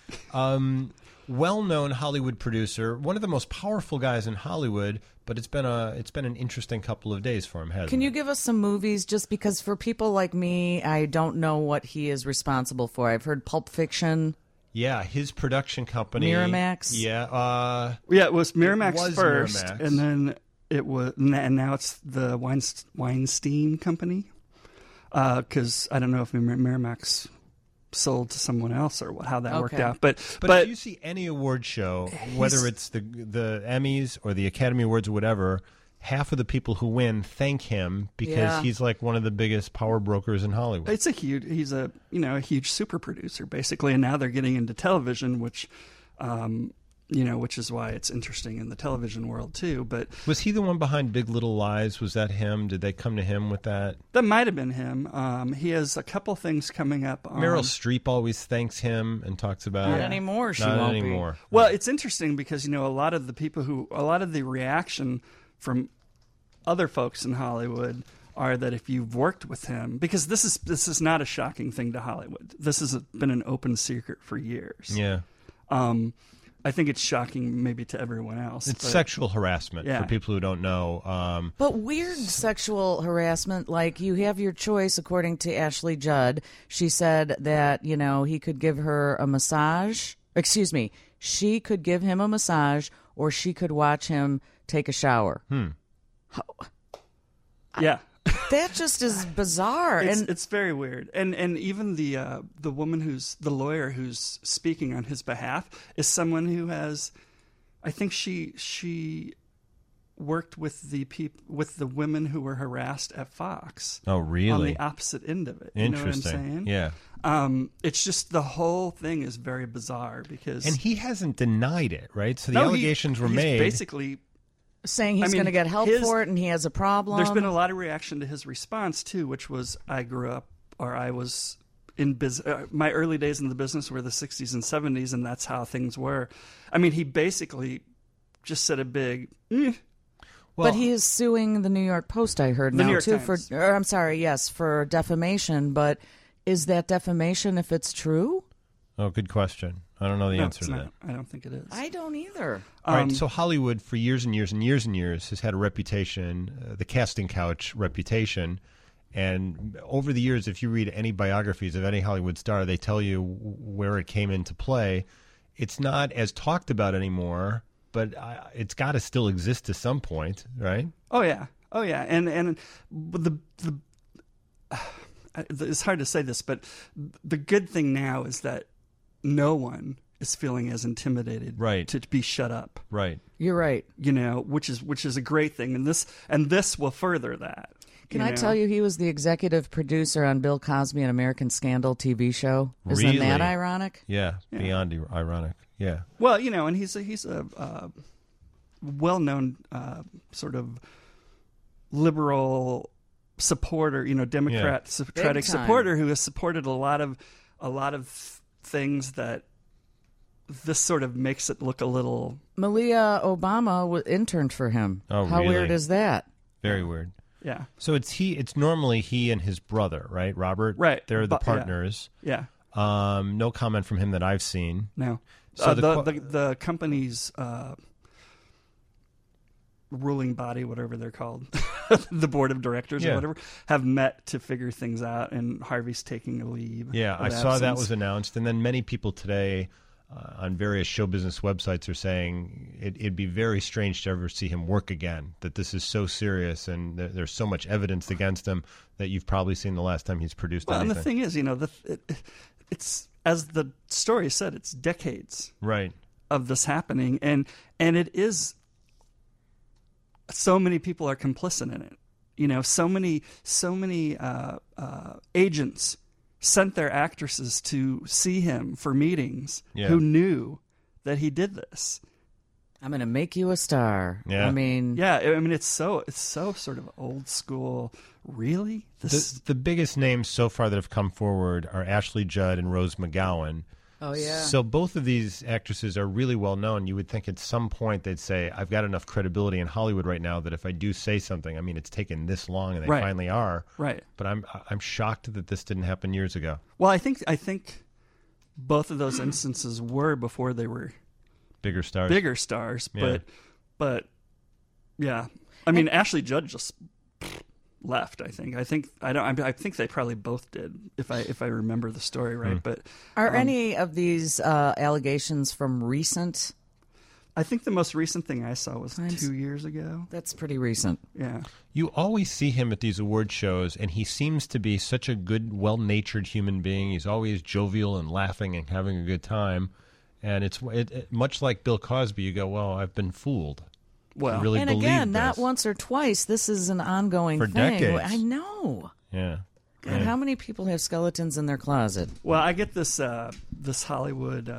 Well-known Hollywood producer, one of the most powerful guys in Hollywood, but it's been an interesting couple of days for him, hasn't it? Can you give us some movies, just because for people like me, I don't know what he is responsible for. I've heard Pulp Fiction. Yeah, his production company. Miramax. Yeah. It was Miramax first, Miramax. and then it was, and now it's the Weinstein Company. Because I don't know if Miramax sold to someone else or how that worked out. But if you see any award show, whether it's the Emmys or the Academy Awards or whatever, half of the people who win thank him because he's like one of the biggest power brokers in Hollywood. He's a huge super producer basically, and now they're getting into television, which is why it's interesting in the television world too. But was he the one behind Big Little Lies? Was that him? Did they come to him with that? That might have been him. He has a couple things coming up. Meryl Streep always thanks him and talks about Not it. anymore. She Not won't anymore. be. Well, it's interesting because a lot of the reaction from other folks in Hollywood are that if you've worked with him, because this is not a shocking thing to Hollywood. This has been an open secret for years. Yeah. I think it's shocking maybe to everyone else. It's sexual harassment for people who don't know. But weird sexual harassment, like you have your choice, according to Ashley Judd. She said that, he could give her a massage. Excuse me. She could give him a massage, or she could watch him take a shower. Yeah. That just is bizarre. It's very weird. And even the woman who's the lawyer who's speaking on his behalf is someone who has, I think she worked with the women who were harassed at Fox. Oh, really? On the opposite end of it. Interesting. You know what I'm saying? Yeah. It's just the whole thing is very bizarre because... And he hasn't denied it, right? So the allegations were made. Basically... saying he's going to get help for it and he has a problem. There's been a lot of reaction to his response, too, which was, I was in my early days in the business were the 60s and 70s, and that's how things were. I mean, he basically just said a big... Well, but he is suing the New York Post, I heard, now, too, for defamation. But is that defamation if it's true? Oh, good question. I don't know the answer to that. I don't think it is. I don't either. All right, so Hollywood for years and years and years and years has had a reputation, the casting couch reputation. And over the years, if you read any biographies of any Hollywood star, they tell you where it came into play. It's not as talked about anymore, but it's got to still exist to some point, right? Oh, yeah. And it's hard to say this, but the good thing now is that no one is feeling as intimidated to be shut up. Right. You're right. Which is a great thing, and this will further that. Can I tell you he was the executive producer on Bill Cosby and American Scandal TV show? Isn't that ironic? Yeah, beyond ironic. Yeah. Well, and he's a well-known sort of liberal supporter, Democratic supporter who has supported a lot of things that this sort of makes it look a little... Malia Obama interned for him. Oh, How really? weird is that? Very weird. Yeah. So it's normally he and his brother, right? Robert? Right. They're the partners. Yeah. No comment from him that I've seen. No. So the company's ruling body, whatever they're called, the board of directors or whatever, have met to figure things out, and Harvey's taking a leave. Yeah, I saw that was announced, and then many people today on various show business websites are saying it'd be very strange to ever see him work again, that this is so serious and there's so much evidence against him that you've probably seen the last time he's produced anything. And the thing is, it's, as the story said, it's decades of this happening, and it is... So many people are complicit in it. So many agents sent their actresses to see him for meetings who knew that he did this. I'm going to make you a star. Yeah. I mean, it's so sort of old school. Really, the biggest names so far that have come forward are Ashley Judd and Rose McGowan. Oh, yeah. So both of these actresses are really well known. You would think at some point they'd say, I've got enough credibility in Hollywood right now that if I do say something, I mean, it's taken this long, and they finally are. Right. But I'm shocked that this didn't happen years ago. Well, I think both of those instances were before they were bigger stars. But yeah. I mean, Ashley Judd just left. I think they probably both did, if I remember the story right. But are any of these allegations from recent? I think the most recent thing I saw was 2 years ago. That's pretty recent. Yeah. You always see him at these award shows, and he seems to be such a good, well-natured human being. He's always jovial and laughing and having a good time. And it's much like Bill Cosby. You go, well, I've been fooled. Well, really and again, this. Not once or twice. This is an ongoing thing. Decades. I know. Yeah. God, how many people have skeletons in their closet? Well, I get this Hollywood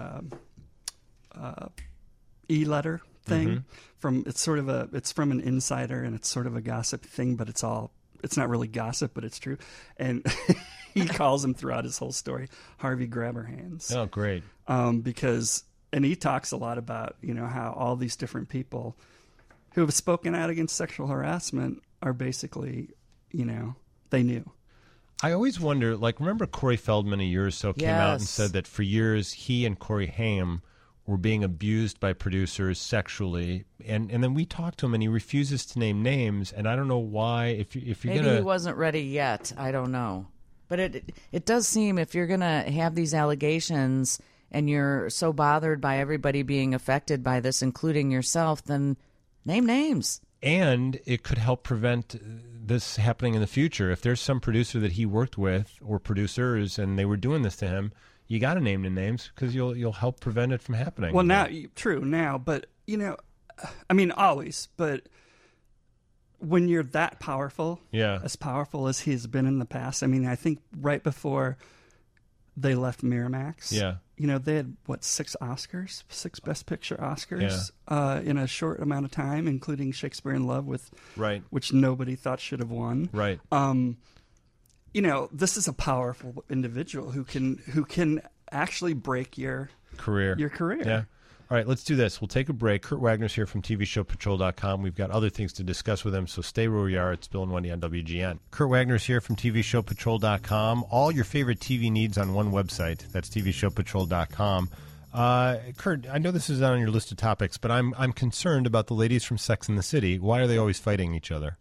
e-letter thing from it's from an insider, and it's sort of a gossip thing, but it's not really gossip, but it's true. And he calls him throughout his whole story Harvey Grabberhands. Oh, great. Because he talks a lot about how all these different people who have spoken out against sexual harassment are basically, they knew. I always wonder, remember Corey Feldman a year or so came out and said that for years he and Corey Haim were being abused by producers sexually, and then we talked to him, and he refuses to name names, and I don't know why. If you're maybe gonna, he wasn't ready yet. I don't know, but it does seem if you're gonna have these allegations and you're so bothered by everybody being affected by this, including yourself, then name names. And it could help prevent this happening in the future. If there's some producer that he worked with or producers and they were doing this to him, you got to name the names because you'll help prevent it from happening. Well, now, true, now, but, I mean, always, but when you're that powerful, as powerful as he's been in the past, I mean, I think right before they left Miramax, they had, 6 Oscars, 6 Best Picture Oscars in a short amount of time, including Shakespeare in Love, which nobody thought should have won. Right. This is a powerful individual who can actually break your career. Yeah. All right, let's do this. We'll take a break. Kurt Wagner's here from TVShowPatrol.com. We've got other things to discuss with him, so stay where we are. It's Bill and Wendy on WGN. Kurt Wagner's here from TVShowPatrol.com. All your favorite TV needs on one website. That's TVShowPatrol.com. Kurt, I know this is not on your list of topics, but I'm concerned about the ladies from Sex and the City. Why are they always fighting each other?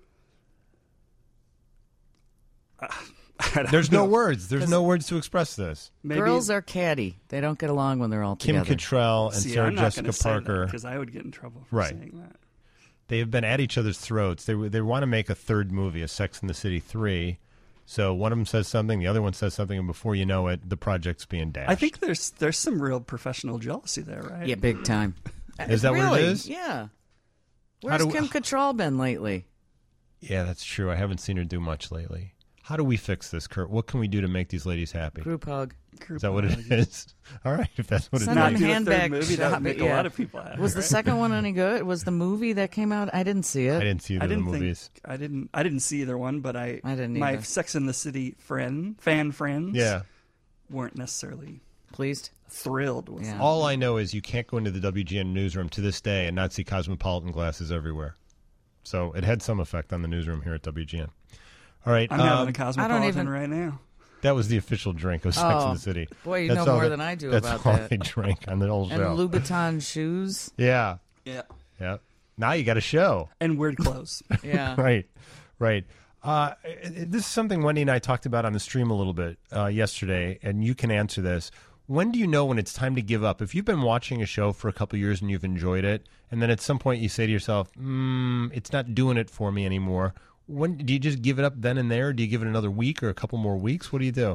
There's no words. There's no words to express this. Girls are catty. They don't get along when they're all together. Kim Cattrall and Sarah Jessica Parker. Because I would get in trouble for saying that. They have been at each other's throats. They want to make a third movie, a Sex and the City 3. So one of them says something, the other one says something, and before you know it, the project's being dashed. I think there's some real professional jealousy there, right? Yeah, big time. Is that what it is? Yeah. Where's Kim Cattrall been lately? Yeah, that's true. I haven't seen her do much lately. How do we fix this, Kurt? What can we do to make these ladies happy? Group hug. Is that what it is? All right, if that's what Send it is. them handbag movie that would make a lot of people happy. Was the second one any good? Was the movie that came out? I didn't see it. I didn't see either of the movies. I didn't see either one, but I didn't my either. Sex and the City fan friends weren't necessarily pleased, thrilled with it. All I know is you can't go into the WGN newsroom to this day and not see Cosmopolitan glasses everywhere. So it had some effect on the newsroom here at WGN. All right. I'm having a Cosmopolitan right now. That was the official drink of Sex and the City. Boy, you know more than I do about that. That's all they drink on the whole show. And Louboutin shoes. Yeah. Yeah. Now you got a show. And weird clothes. Yeah. Right. This is something Wendy and I talked about on the stream a little bit yesterday, and you can answer this. When do you know when it's time to give up? If you've been watching a show for a couple of years and you've enjoyed it, and then at some point you say to yourself, it's not doing it for me anymore, when do you just give it up then and there? Or do you give it another week or a couple more weeks? What do you do?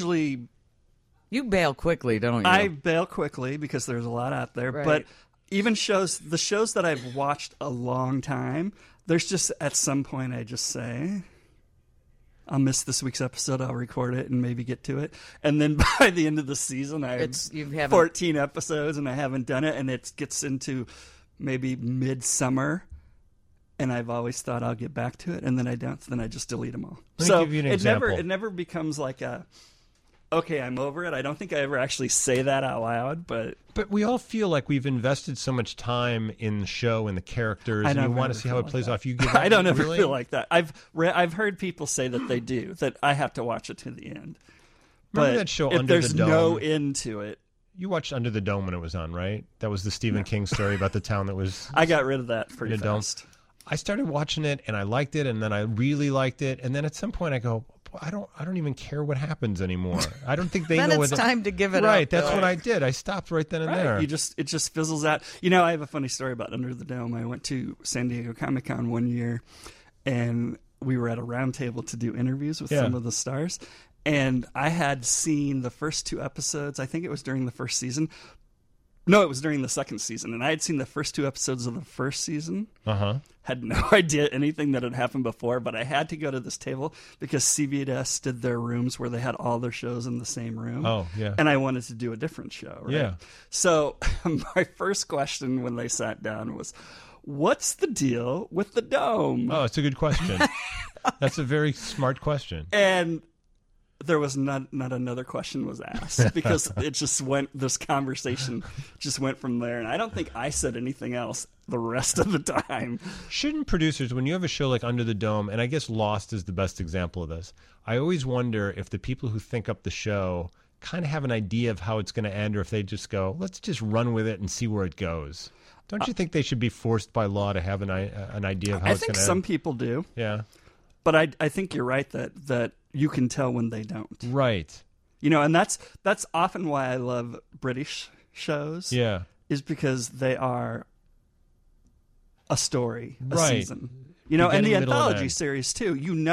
You bail quickly, don't you? I bail quickly because there's a lot out there. Right. But even the shows that I've watched a long time, there's just at some point I just say, I'll miss this week's episode. I'll record it and maybe get to it. And then by the end of the season, I have 14 episodes and I haven't done it. And it gets into maybe midsummer. And I've always thought I'll get back to it, and then I don't. Then I just delete them all. Let me give you an example. It never becomes like okay, I'm over it. I don't think I ever actually say that out loud, but we all feel like we've invested so much time in the show and the characters, and you want to see how it plays off. You give I don't ever feel like that. I've heard people say that they do, that I have to watch it to the end. Remember that show if Under the there's Dome? no end to it. You watched Under the Dome when it was on, right? That was the Stephen King story about the town that was. I got rid of that pretty fast. I started watching it and I liked it, and then I really liked it, and then at some point I go, I don't even care what happens anymore. I don't think they then know. It's time to give it up. Right, that's what I did. I stopped right then and there. It just fizzles out. I have a funny story about Under the Dome. I went to San Diego Comic-Con one year, and we were at a round table to do interviews with some of the stars, and I had seen the first 2 episodes. I think it was during the first season. No, it was during the second season, and I had seen the first 2 episodes of the first season. Had no idea anything that had happened before, but I had to go to this table because CBS did their rooms where they had all their shows in the same room. Oh, yeah. And I wanted to do a different show, right? Yeah. So my first question when they sat down was, what's the deal with the dome? Oh, it's a good question. That's a very smart question. And there was not another question was asked because it just went, this conversation just went from there. And I don't think I said anything else the rest of the time. Shouldn't producers, when you have a show like Under the Dome, and I guess Lost is the best example of this, I always wonder if the people who think up the show kind of have an idea of how it's going to end, or if they just go, let's just run with it and see where it goes. Don't you think they should be forced by law to have an idea of how it's going to end? I think some people do. Yeah. But I think you're right that you can tell when they don't. Right. And that's often why I love British shows. Yeah. Is because they are a story, a right. season. And the anthology series too.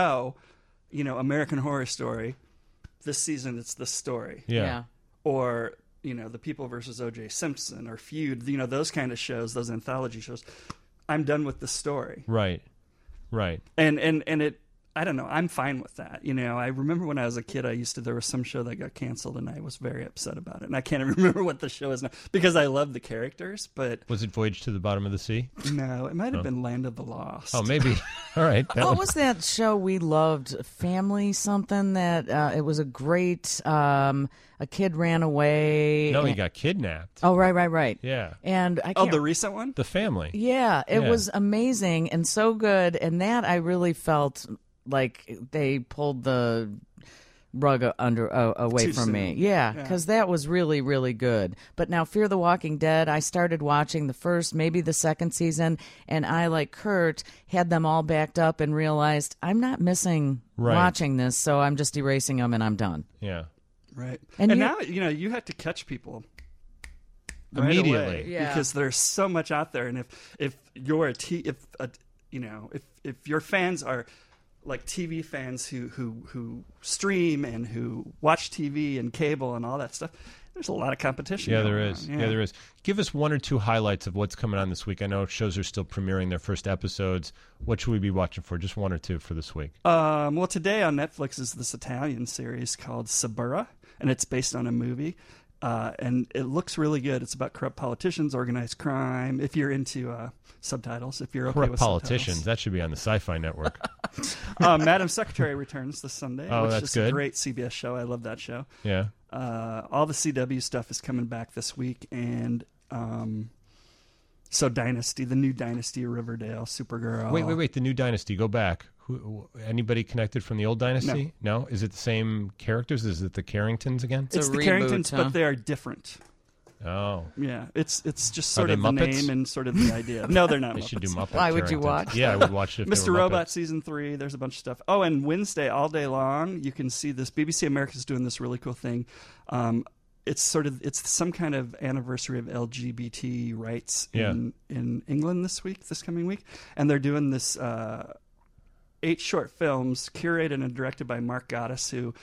American Horror Story. This season it's this story. Yeah. Or The People versus O.J. Simpson or Feud. Those kind of shows, those anthology shows. I'm done with the story. Right. Right. And it. I don't know. I'm fine with that. I remember when I was a kid, there was some show that got canceled, and I was very upset about it. And I can't remember what the show is now because I love the characters. But was it Voyage to the Bottom of the Sea? No, it might have been Land of the Lost. Oh, maybe. All right. What was that show we loved? Family something that it was a great. A kid ran away. No, he got kidnapped. Oh, right. Yeah. And I can't, the recent one, The Family. Yeah, it was amazing and so good, and that I really felt like they pulled the rug away from me. Yeah, because that was really, really good. But now Fear the Walking Dead, I started watching the first, maybe the second season, and I, like Kurt, had them all backed up and realized I'm not missing watching this, so I'm just erasing them and I'm done. Yeah. Right. And now, you have to catch people immediately. Right away, because there's so much out there. And if you're if your fans are like TV fans who stream and who watch TV and cable and all that stuff, there's a lot of competition. Yeah, there is. Yeah, there is. Give us one or two highlights of what's coming on this week. I know shows are still premiering their first episodes. What should we be watching for? Just one or two for this week. Well, today on Netflix is this Italian series called Suburra, and it's based on a movie. And it looks really good. It's about corrupt politicians, organized crime. If you're into subtitles, if you're okay corrupt with politicians, subtitles. That should be on the Sci-Fi Network. Madam Secretary returns this Sunday. Oh, which that's is good. A great CBS show. I love that show. Yeah. All the CW stuff is coming back this week, and so Dynasty, the new Dynasty, Riverdale, Supergirl. Wait. The new Dynasty. Go back. Anybody connected from the old Dynasty? No. Is it the same characters? Is it the Carringtons again? It's the reboot, Carringtons, but they are different. Oh. Yeah, it's just sort of the Muppets? name and sort of the idea. No, they're not. They Muppets. should do Muppet Why would you Carringtons. watch? Yeah, I would watch it if Mr. they were Robot Muppets. Season 3, there's a bunch of stuff. Oh, and Wednesday, all day long, you can see this. BBC America's doing this really cool thing. It's some kind of anniversary of LGBT rights in England this coming week. And they're doing this 8 short films curated and directed by Mark Gatiss, who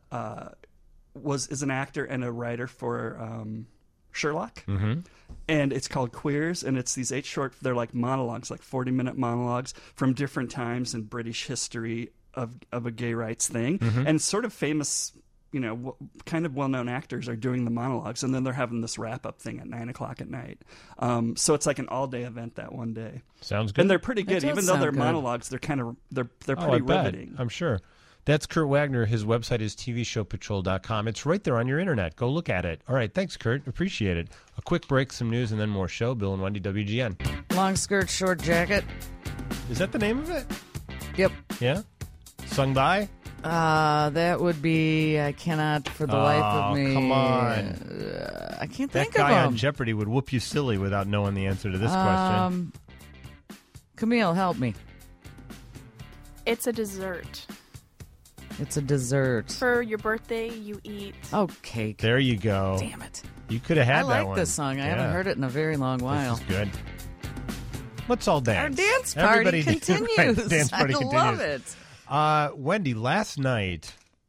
is an actor and a writer for Sherlock. Mm-hmm. And it's called Queers, and it's these 8 short, they're like monologues, like 40-minute monologues from different times in British history of a gay rights thing. Mm-hmm. And sort of famous, kind of well-known actors are doing the monologues, and then they're having this wrap-up thing at 9:00 at night. So it's like an all-day event that one day. Sounds good. And they're pretty good. Even though they're good. monologues, they're they're pretty I bet. riveting. I'm sure. That's Kurt Wagner. His website is tvshowpatrol.com. It's right there on your internet. Go look at it. All right. Thanks, Kurt. Appreciate it. A quick break, some news, and then more show. Bill and Wendy, WGN. Long skirt, short jacket. Is that the name of it? Yep. Yeah? Sung by? That would be I cannot for the life of me. Come on. I can't That think guy of on him. Jeopardy would whoop you silly without knowing the answer to this question. Camille, help me. It's a dessert. It's a dessert. For your birthday, you eat. Oh, cake. There you go. Damn it. You could have had I that like one. this song. I haven't heard it in a very long while. This is good. Let's all dance. Our dance party Everybody continues. Right, dance party I continues. love it. Wendy, last night,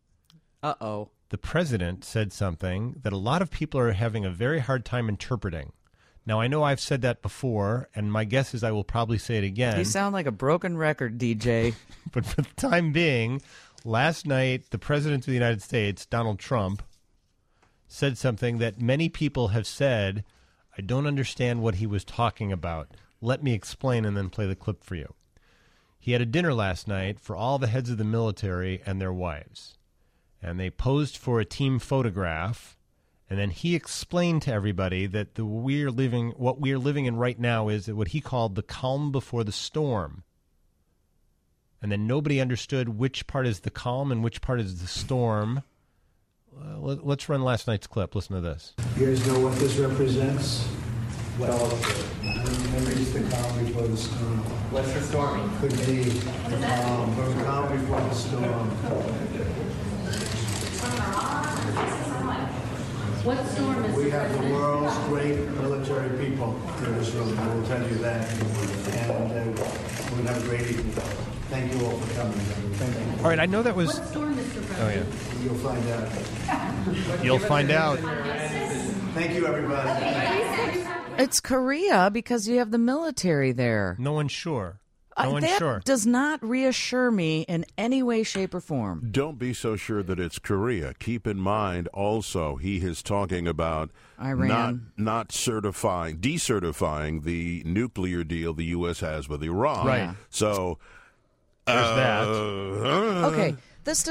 Uh-oh. the president said something that a lot of people are having a very hard time interpreting. Now, I know I've said that before, and my guess is I will probably say it again. You sound like a broken record, DJ. But for the time being, last night, the president of the United States, Donald Trump, said something that many people have said, I don't understand what he was talking about. Let me explain and then play the clip for you. He had a dinner last night for all the heads of the military and their wives. And they posed for a team photograph. And then he explained to everybody that what we're living in right now is what he called the calm before the storm. And then nobody understood which part is the calm and which part is the storm. let's run last night's clip. Listen to this. You guys know what this represents? Well, it's the calm before the storm. What's the storm? Could be the calm before the storm. What storm is We have the world's great military people in this room. I will tell you that. And we'll have a great evening. Thank you all for coming. Thank you. All right, I know that was... What storm, Mr. President? Oh, yeah. You'll find out. You'll find out. Thank you, everybody. It's Korea because you have the military there. No one's sure. No one's that sure. does not reassure me in any way, shape, or form. Don't be so sure that it's Korea. Keep in mind also he is talking about Iran not decertifying the nuclear deal the U.S. has with Iran. Right. So there's that. Okay, this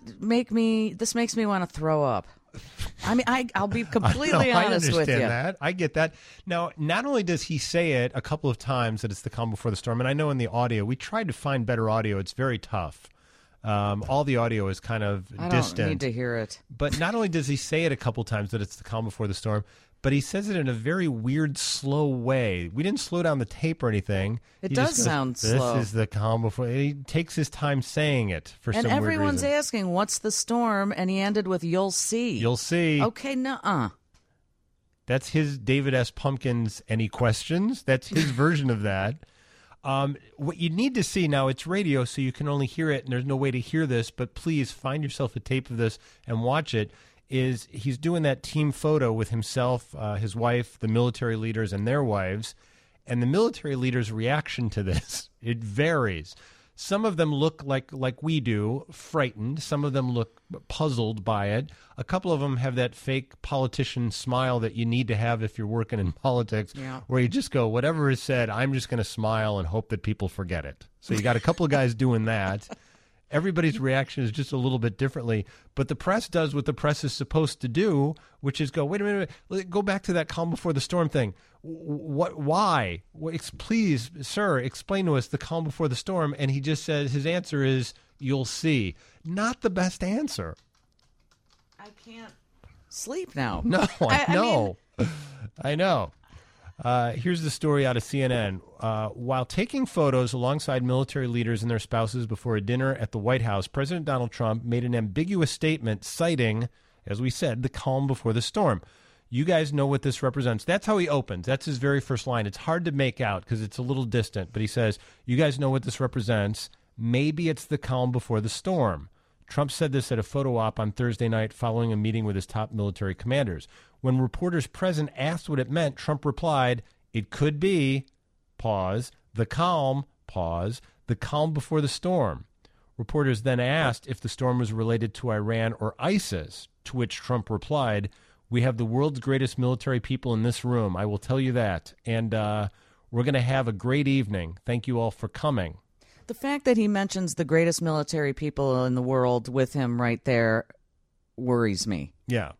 makes me want to throw up. I mean, I'll be completely honest with you. I understand that. I get that. Now, not only does he say it a couple of times that it's the calm before the storm, and I know in the audio, we tried to find better audio. It's very tough. All the audio is kind of distant. I don't need to hear it. But not only does he say it a couple times that it's the calm before the storm, but he says it in a very weird, slow way. We didn't slow down the tape or anything. It does sound slow. This is the calm before. He takes his time saying it for some weird reason. And everyone's asking, what's the storm? And he ended with, you'll see. You'll see. Okay, nuh-uh. That's his David S. Pumpkins Any Questions. That's his version of that. What you need to see now, it's radio, so you can only hear it, and there's no way to hear this, but please find yourself a tape of this and watch it. Is he's doing that team photo with himself, his wife, the military leaders, and their wives. And the military leaders' reaction to this, it varies. Some of them look like we do, frightened. Some of them look puzzled by it. A couple of them have that fake politician smile that you need to have if you're working in politics, where you just go, whatever is said, I'm just going to smile and hope that people forget it. So you got a couple of guys doing that. Everybody's reaction is just a little bit differently, but the press does what the press is supposed to do, which is go, wait a minute, go back to that calm before the storm thing. Why? Please, sir, explain to us the calm before the storm. And he just says his answer is, you'll see. Not the best answer. I can't sleep now. No, I know. I know. Here's the story out of CNN. While taking photos alongside military leaders and their spouses before a dinner at the White House, President Donald Trump made an ambiguous statement citing, as we said, the calm before the storm. You guys know what this represents. That's how he opens. That's his very first line. It's hard to make out because it's a little distant, but he says, you guys know what this represents. Maybe it's the calm before the storm. Trump said this at a photo op on Thursday night following a meeting with his top military commanders. When reporters present asked what it meant, Trump replied, it could be, pause, the calm, pause, the calm before the storm. Reporters then asked if the storm was related to Iran or ISIS, to which Trump replied, we have the world's greatest military people in this room, I will tell you that, and we're going to have a great evening. Thank you all for coming. The fact that he mentions the greatest military people in the world with him right there worries me. Yeah.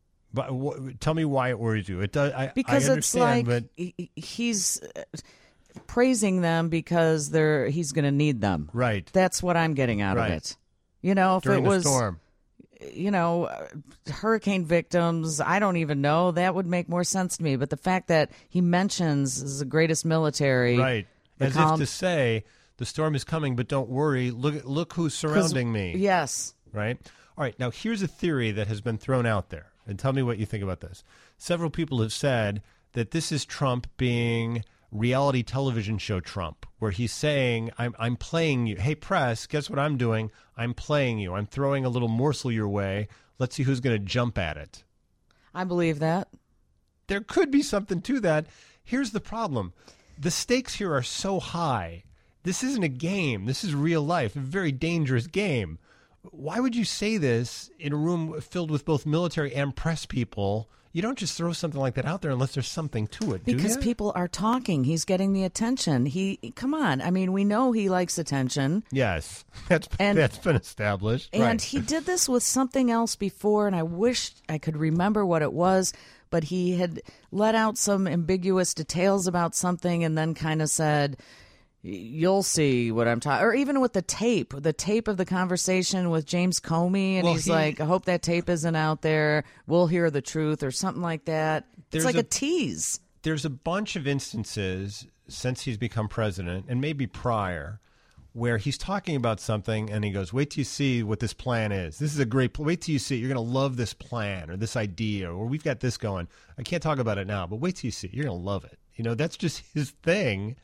But tell me why it worries you. It does. Because I it's like but he's praising them because he's going to need them. Right. That's what I'm getting out of it. You know, if during it was, the storm. You know, hurricane victims, I don't even know. That would make more sense to me. But the fact that he mentions the greatest military, right, as if to say the storm is coming, but don't worry. Look who's surrounding me. Yes. Right. All right. Now here's a theory that has been thrown out there. And tell me what you think about this. Several people have said that this is Trump being reality television show Trump, where he's saying, I'm playing you. Hey, press, guess what I'm doing? I'm playing you. I'm throwing a little morsel your way. Let's see who's going to jump at it. I believe that. There could be something to that. Here's the problem. The stakes here are so high. This isn't a game. This is real life, a very dangerous game. Why would you say this in a room filled with both military and press people? You don't just throw something like that out there unless there's something to it, do you? Because people are talking. He's getting the attention. Come on. I mean, we know he likes attention. Yes, that's been established. And right. He did this with something else before, and I wish I could remember what it was, but he had let out some ambiguous details about something and then kind of said, You'll see what I'm talking. Or even with the tape of the conversation with James Comey, and he's like, "I hope that tape isn't out there. We'll hear the truth," or something like that. It's like a tease. There's a bunch of instances since he's become president, and maybe prior, where he's talking about something and he goes, "Wait till you see what this plan is. This is a great wait till you see it. You're going to love this plan or this idea, or we've got this going. I can't talk about it now, but wait till you see it. You're going to love it." That's just his thing.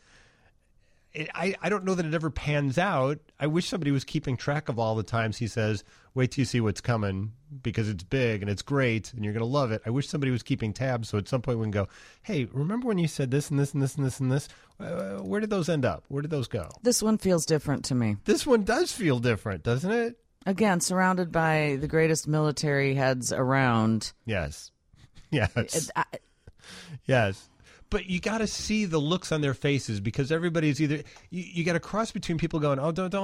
I don't know that it ever pans out. I wish somebody was keeping track of all the times he says, "Wait till you see what's coming because it's big and it's great and you're going to love it." I wish somebody was keeping tabs so at some point we can go, "Hey, remember when you said this and this and this and this and this? Where did those end up? Where did those go?" This one feels different to me. This one does feel different, doesn't it? Again, surrounded by the greatest military heads around. Yes. Yes. Yes. But you got to see the looks on their faces because everybody's either you got a cross between people going, "Oh, don't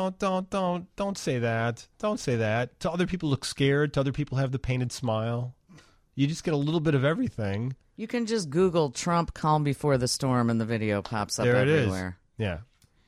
say that, don't say that." To other people look scared. To other people have the painted smile. You just get a little bit of everything. You can just Google Trump calm before the storm, and the video pops up there everywhere. It is. Yeah.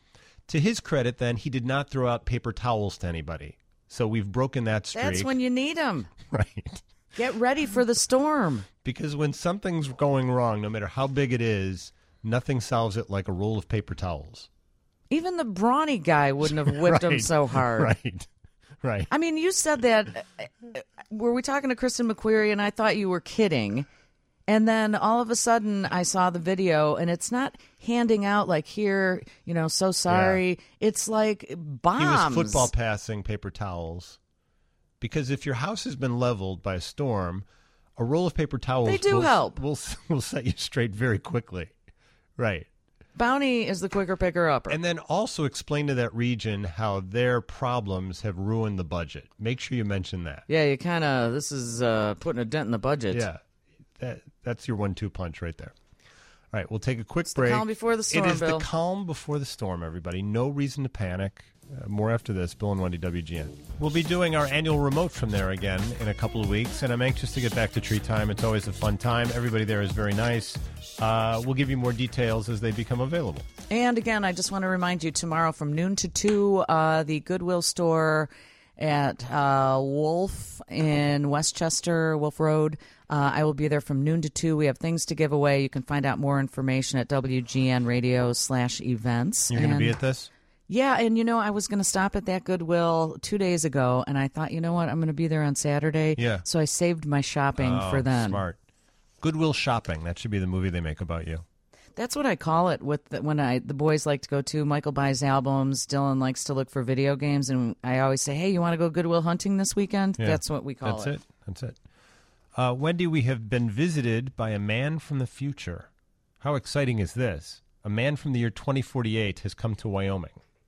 To his credit, then he did not throw out paper towels to anybody. So we've broken that streak. That's when you need them. Right. Get ready for the storm. Because when something's going wrong, no matter how big it is, nothing solves it like a roll of paper towels. Even the brawny guy wouldn't have whipped him so hard. Right. I mean, you said that. Were we talking to Kristen McQuarrie, and I thought you were kidding. And then all of a sudden I saw the video, and it's not handing out like, "Here, so sorry." Yeah. It's like bombs. He was football passing paper towels. Because if your house has been leveled by a storm, a roll of paper towels help. Will set you straight very quickly. Right. Bounty is the quicker picker-upper. And then also explain to that region how their problems have ruined the budget. Make sure you mention that. Yeah, you kind of, this is putting a dent in the budget. Yeah, that's your 1-2 punch right there. All right, we'll take a quick break. The calm before the storm, It is Bill. the calm before the storm, everybody. No reason to panic. More after this. Bill and Wendy, WGN. We'll be doing our annual remote from there again in a couple of weeks, and I'm anxious to get back to Tree Time. It's always a fun time. Everybody there is very nice. We'll give you more details as they become available. And again, I just want to remind you, tomorrow from noon to 2, the Goodwill store at Wolf in Westchester, Wolf Road. I will be there from noon to 2. We have things to give away. You can find out more information at WGN Radio/events. You're going to be at this? Yeah, and I was going to stop at that Goodwill 2 days ago, and I thought, you know what, I'm going to be there on Saturday. Yeah. So I saved my shopping for then. Smart. Goodwill Shopping. That should be the movie they make about you. That's what I call it when the boys like to go to. Michael buys albums. Dylan likes to look for video games, and I always say, "Hey, you want to go Goodwill hunting this weekend?" Yeah. That's what we call it. That's it. Wendy, we have been visited by a man from the future. How exciting is this? A man from the year 2048 has come to Wyoming.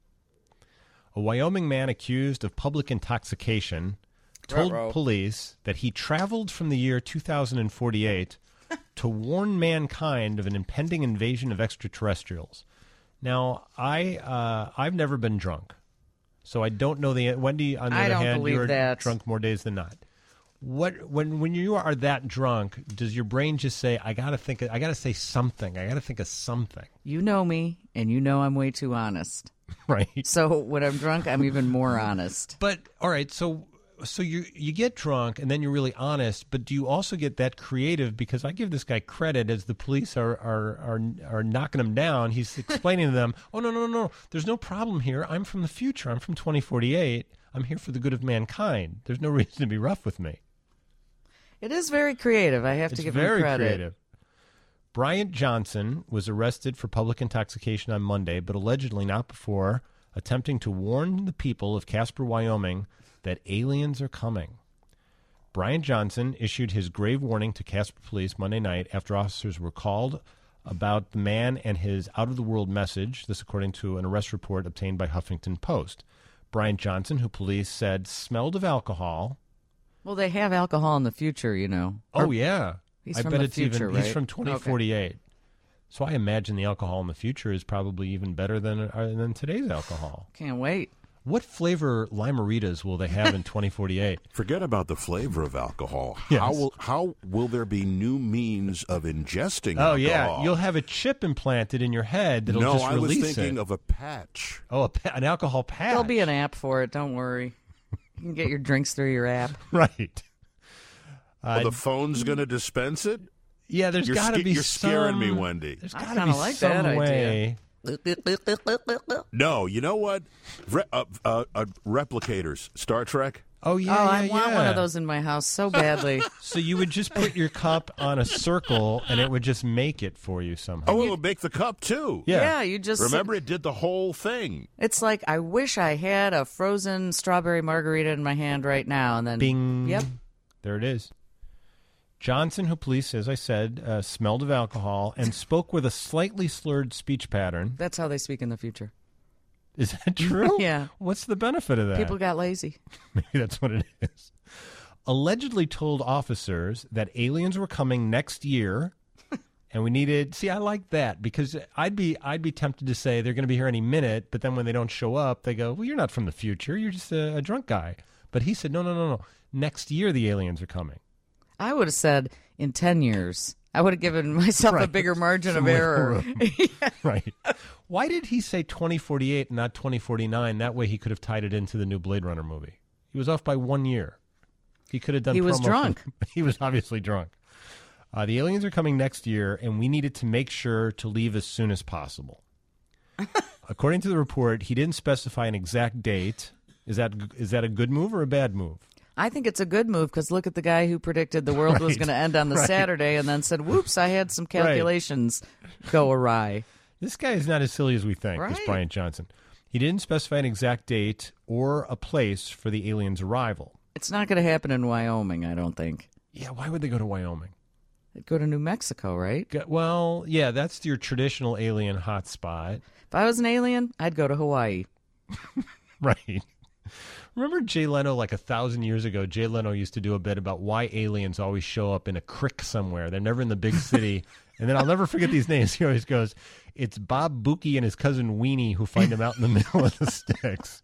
A Wyoming man accused of public intoxication told police that he traveled from the year 2048 to warn mankind of an impending invasion of extraterrestrials. Now, I've never been drunk, so I don't know the Wendy. On the other hand, you're drunk more days than not. When you are that drunk, does your brain just say, I gotta say something. I gotta think of something. You know me, and you know I'm way too honest. Right. So when I'm drunk, I'm even more honest. But all right, so you get drunk and then you're really honest, but do you also get that creative? Because I give this guy credit as the police are knocking him down. He's explaining to them, "Oh no, there's no problem here. I'm from the future. I'm from 2048. I'm here for the good of mankind. There's no reason to be rough with me." It is very creative. I have to give him credit. It's very creative. Bryant Johnson was arrested for public intoxication on Monday, but allegedly not before attempting to warn the people of Casper, Wyoming, that aliens are coming. Bryant Johnson issued his grave warning to Casper police Monday night after officers were called about the man and his out-of-the-world message, this according to an arrest report obtained by Huffington Post. Bryant Johnson, who police said smelled of alcohol. Well, they have alcohol in the future, Oh, yeah. He's from the future, right? He's from 2048. Okay. So I imagine the alcohol in the future is probably even better than today's alcohol. Can't wait. What flavor Lime-A-Ritas will they have in 2048? Forget about the flavor of alcohol. Yes. How will there be new means of ingesting Oh, alcohol? yeah. You'll have a chip implanted in your head that'll just release it. No, I was thinking of a patch. Oh, an alcohol patch. There'll be an app for it. Don't worry. You can get your drinks through your app. Right. The phone's going to dispense it? Yeah, there's got to be You're scaring me, Wendy. There's got to be like some that way. No, you know what? Replicators. Star Trek? Oh, yeah, I want one of those in my house so badly. So you would just put your cup on a circle, and it would just make it for you somehow. Oh, it would make the cup, too. Yeah, you just... Remember, it did the whole thing. It's like, I wish I had a frozen strawberry margarita in my hand right now, and then... Bing. Yep. There it is. Johnson, who police, as I said, smelled of alcohol and spoke with a slightly slurred speech pattern. That's how they speak in the future. Is that true? Yeah. What's the benefit of that? People got lazy. Maybe that's what it is. Allegedly told officers that aliens were coming next year, and we needed. See, I like that because I'd be tempted to say they're going to be here any minute, but then when they don't show up, they go, "Well, you're not from the future. You're just a drunk guy." But he said, "No. Next year, the aliens are coming." I would have said in 10 years. I would have given myself a bigger margin of error. Right. Why did he say 2048 and not 2049? That way he could have tied it into the new Blade Runner movie. He was off by 1 year. He could have done. He was drunk. He was obviously drunk. The aliens are coming next year, and we needed to make sure to leave as soon as possible. According to the report, he didn't specify an exact date. Is that a good move or a bad move? I think it's a good move because look at the guy who predicted the world was going to end on the Saturday and then said, whoops, I had some calculations go awry. This guy is not as silly as we think, this Brian Johnson. He didn't specify an exact date or a place for the aliens' arrival. It's not going to happen in Wyoming, I don't think. Yeah, why would they go to Wyoming? They'd go to New Mexico, right? Well, yeah, that's your traditional alien hotspot. If I was an alien, I'd go to Hawaii. Right. Remember Jay Leno, like 1,000 years ago, Jay Leno used to do a bit about why aliens always show up in a crick somewhere. They're never in the big city. And then I'll never forget these names. He always goes, it's Bob Buki and his cousin Weenie who find him out in the middle of the sticks.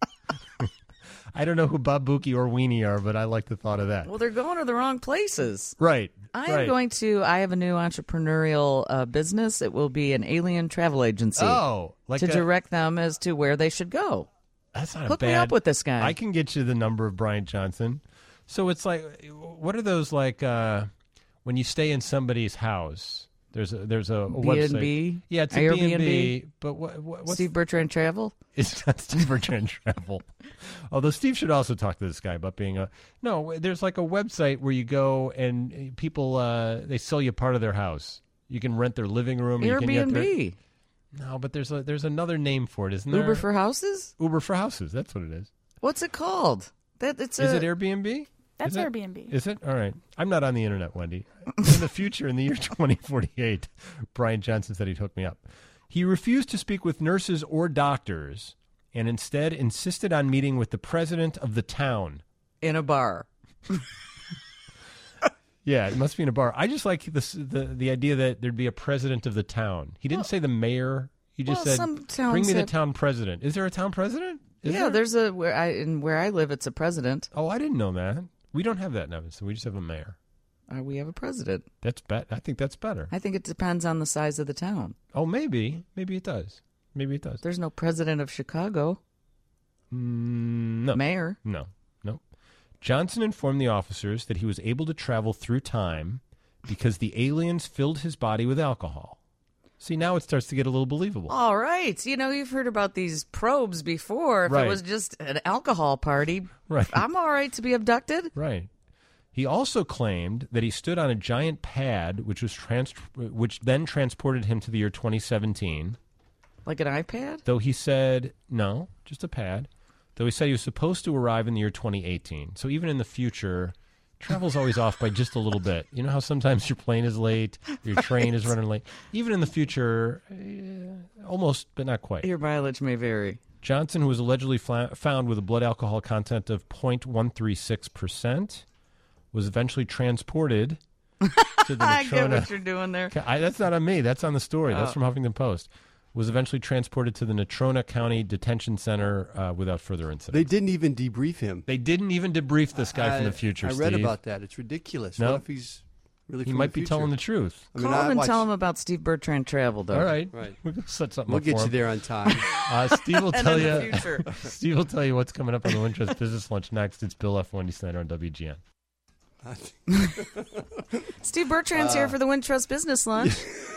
I don't know who Bob Buki or Weenie are, but I like the thought of that. Well, they're going to the wrong places. Right. I have a new entrepreneurial business. It will be an alien travel agency. Oh. To direct them as to where they should go. That's not Hook me up with this guy. I can get you the number of Brian Johnson. So it's like, what are those like when you stay in somebody's house? There's a website. B&B? Yeah, it's a Airbnb. B&B. But what's Steve Bertrand Travel? It's not Steve Bertrand Travel. Although Steve should also talk to this guy about being no. There's like a website where you go and people they sell you part of their house. You can rent their living room. Airbnb. No, but there's another name for it, isn't there? Uber for houses? Uber for houses. That's what it is. What's it called? Is it Airbnb? That's Airbnb. Is it? All right. I'm not on the internet, Wendy. In the future, in the year 2048, Brian Johnson said he'd hook me up. He refused to speak with nurses or doctors and instead insisted on meeting with the president of the town. In a bar. Yeah, it must be in a bar. I just like the idea that there'd be a president of the town. He didn't say the mayor. He just said, bring me the town president. Is there a town president? There's where I live, it's a president. Oh, I didn't know that. We don't have that in Evanston. We just have a mayor. We have a president. I think that's better. I think it depends on the size of the town. Oh, maybe. Maybe it does. There's no president of Chicago. No. Mayor. No. Johnson informed the officers that he was able to travel through time because the aliens filled his body with alcohol. See, now it starts to get a little believable. All right. You've heard about these probes before. If it was just an alcohol party, I'm all right to be abducted. Right. He also claimed that he stood on a giant pad, which then transported him to the year 2017. Like an iPad? Though he said, no, just a pad. Though he said he was supposed to arrive in the year 2018. So even in the future, travel's always off by just a little bit. You know how sometimes your plane is late, your train is running late? Even in the future, almost, but not quite. Your mileage may vary. Johnson, who was allegedly found with a blood alcohol content of 0.136%, was eventually transported to the Natrona. I get what you're doing there. That's not on me. That's on the story. That's from Huffington Post. was eventually transported to the Natrona County Detention Center without further incident. They didn't even debrief him. They didn't even debrief this guy from the future, I read about that. It's ridiculous. No? What if he's really He from might the be telling the truth. I mean, Call him and tell him about Steve Bertrand Travel, though. All right. Right. We'll set something We'll up get for you him. there on time. Steve will And tell in you. the future. Steve will tell you what's coming up on the Wintrust Business Lunch next. It's Bill F. Wendy Snyder on WGN. Steve Bertrand's here for the Wintrust Business Lunch.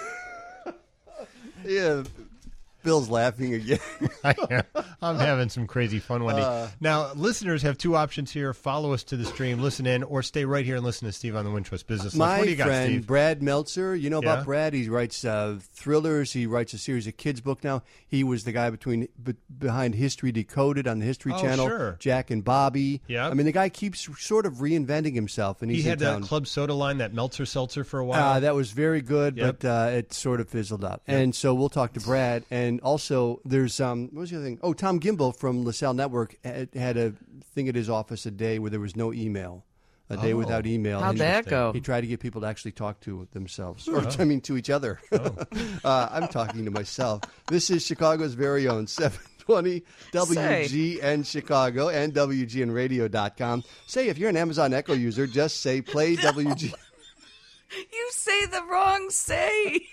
Yeah. Bill's laughing again. I'm having some crazy fun, Wendy. Now, listeners have two options here. Follow us to the stream, listen in, or stay right here and listen to Steve on the Wintrust Business Lunch. What do you got, friend, Steve? Brad Meltzer, you know about Brad? He writes thrillers. He writes a series of kids' book now. He was the guy behind History Decoded on the History Channel. Sure. Jack and Bobby. Yeah. I mean, the guy keeps sort of reinventing himself. And He he's had in that town. Club Soda line, that Meltzer Seltzer for a while. That was very good, Yep. but it sort of fizzled out. Yep. And so we'll talk to Brad. And also, there's what was the other thing? Oh, Tom Gimbel from LaSalle Network had a thing at his office a day where there was no email. A day without email. How'd that go? He tried to get people to actually talk to themselves. Or, I mean, to each other. I'm talking to myself. This is Chicago's very own 720 WGN Chicago and WGNradio.com. Say, if you're an Amazon Echo user, just say play WG. You say the wrong say.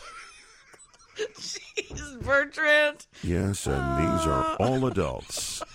Jeez, Bertrand. Yes, and these are all adults.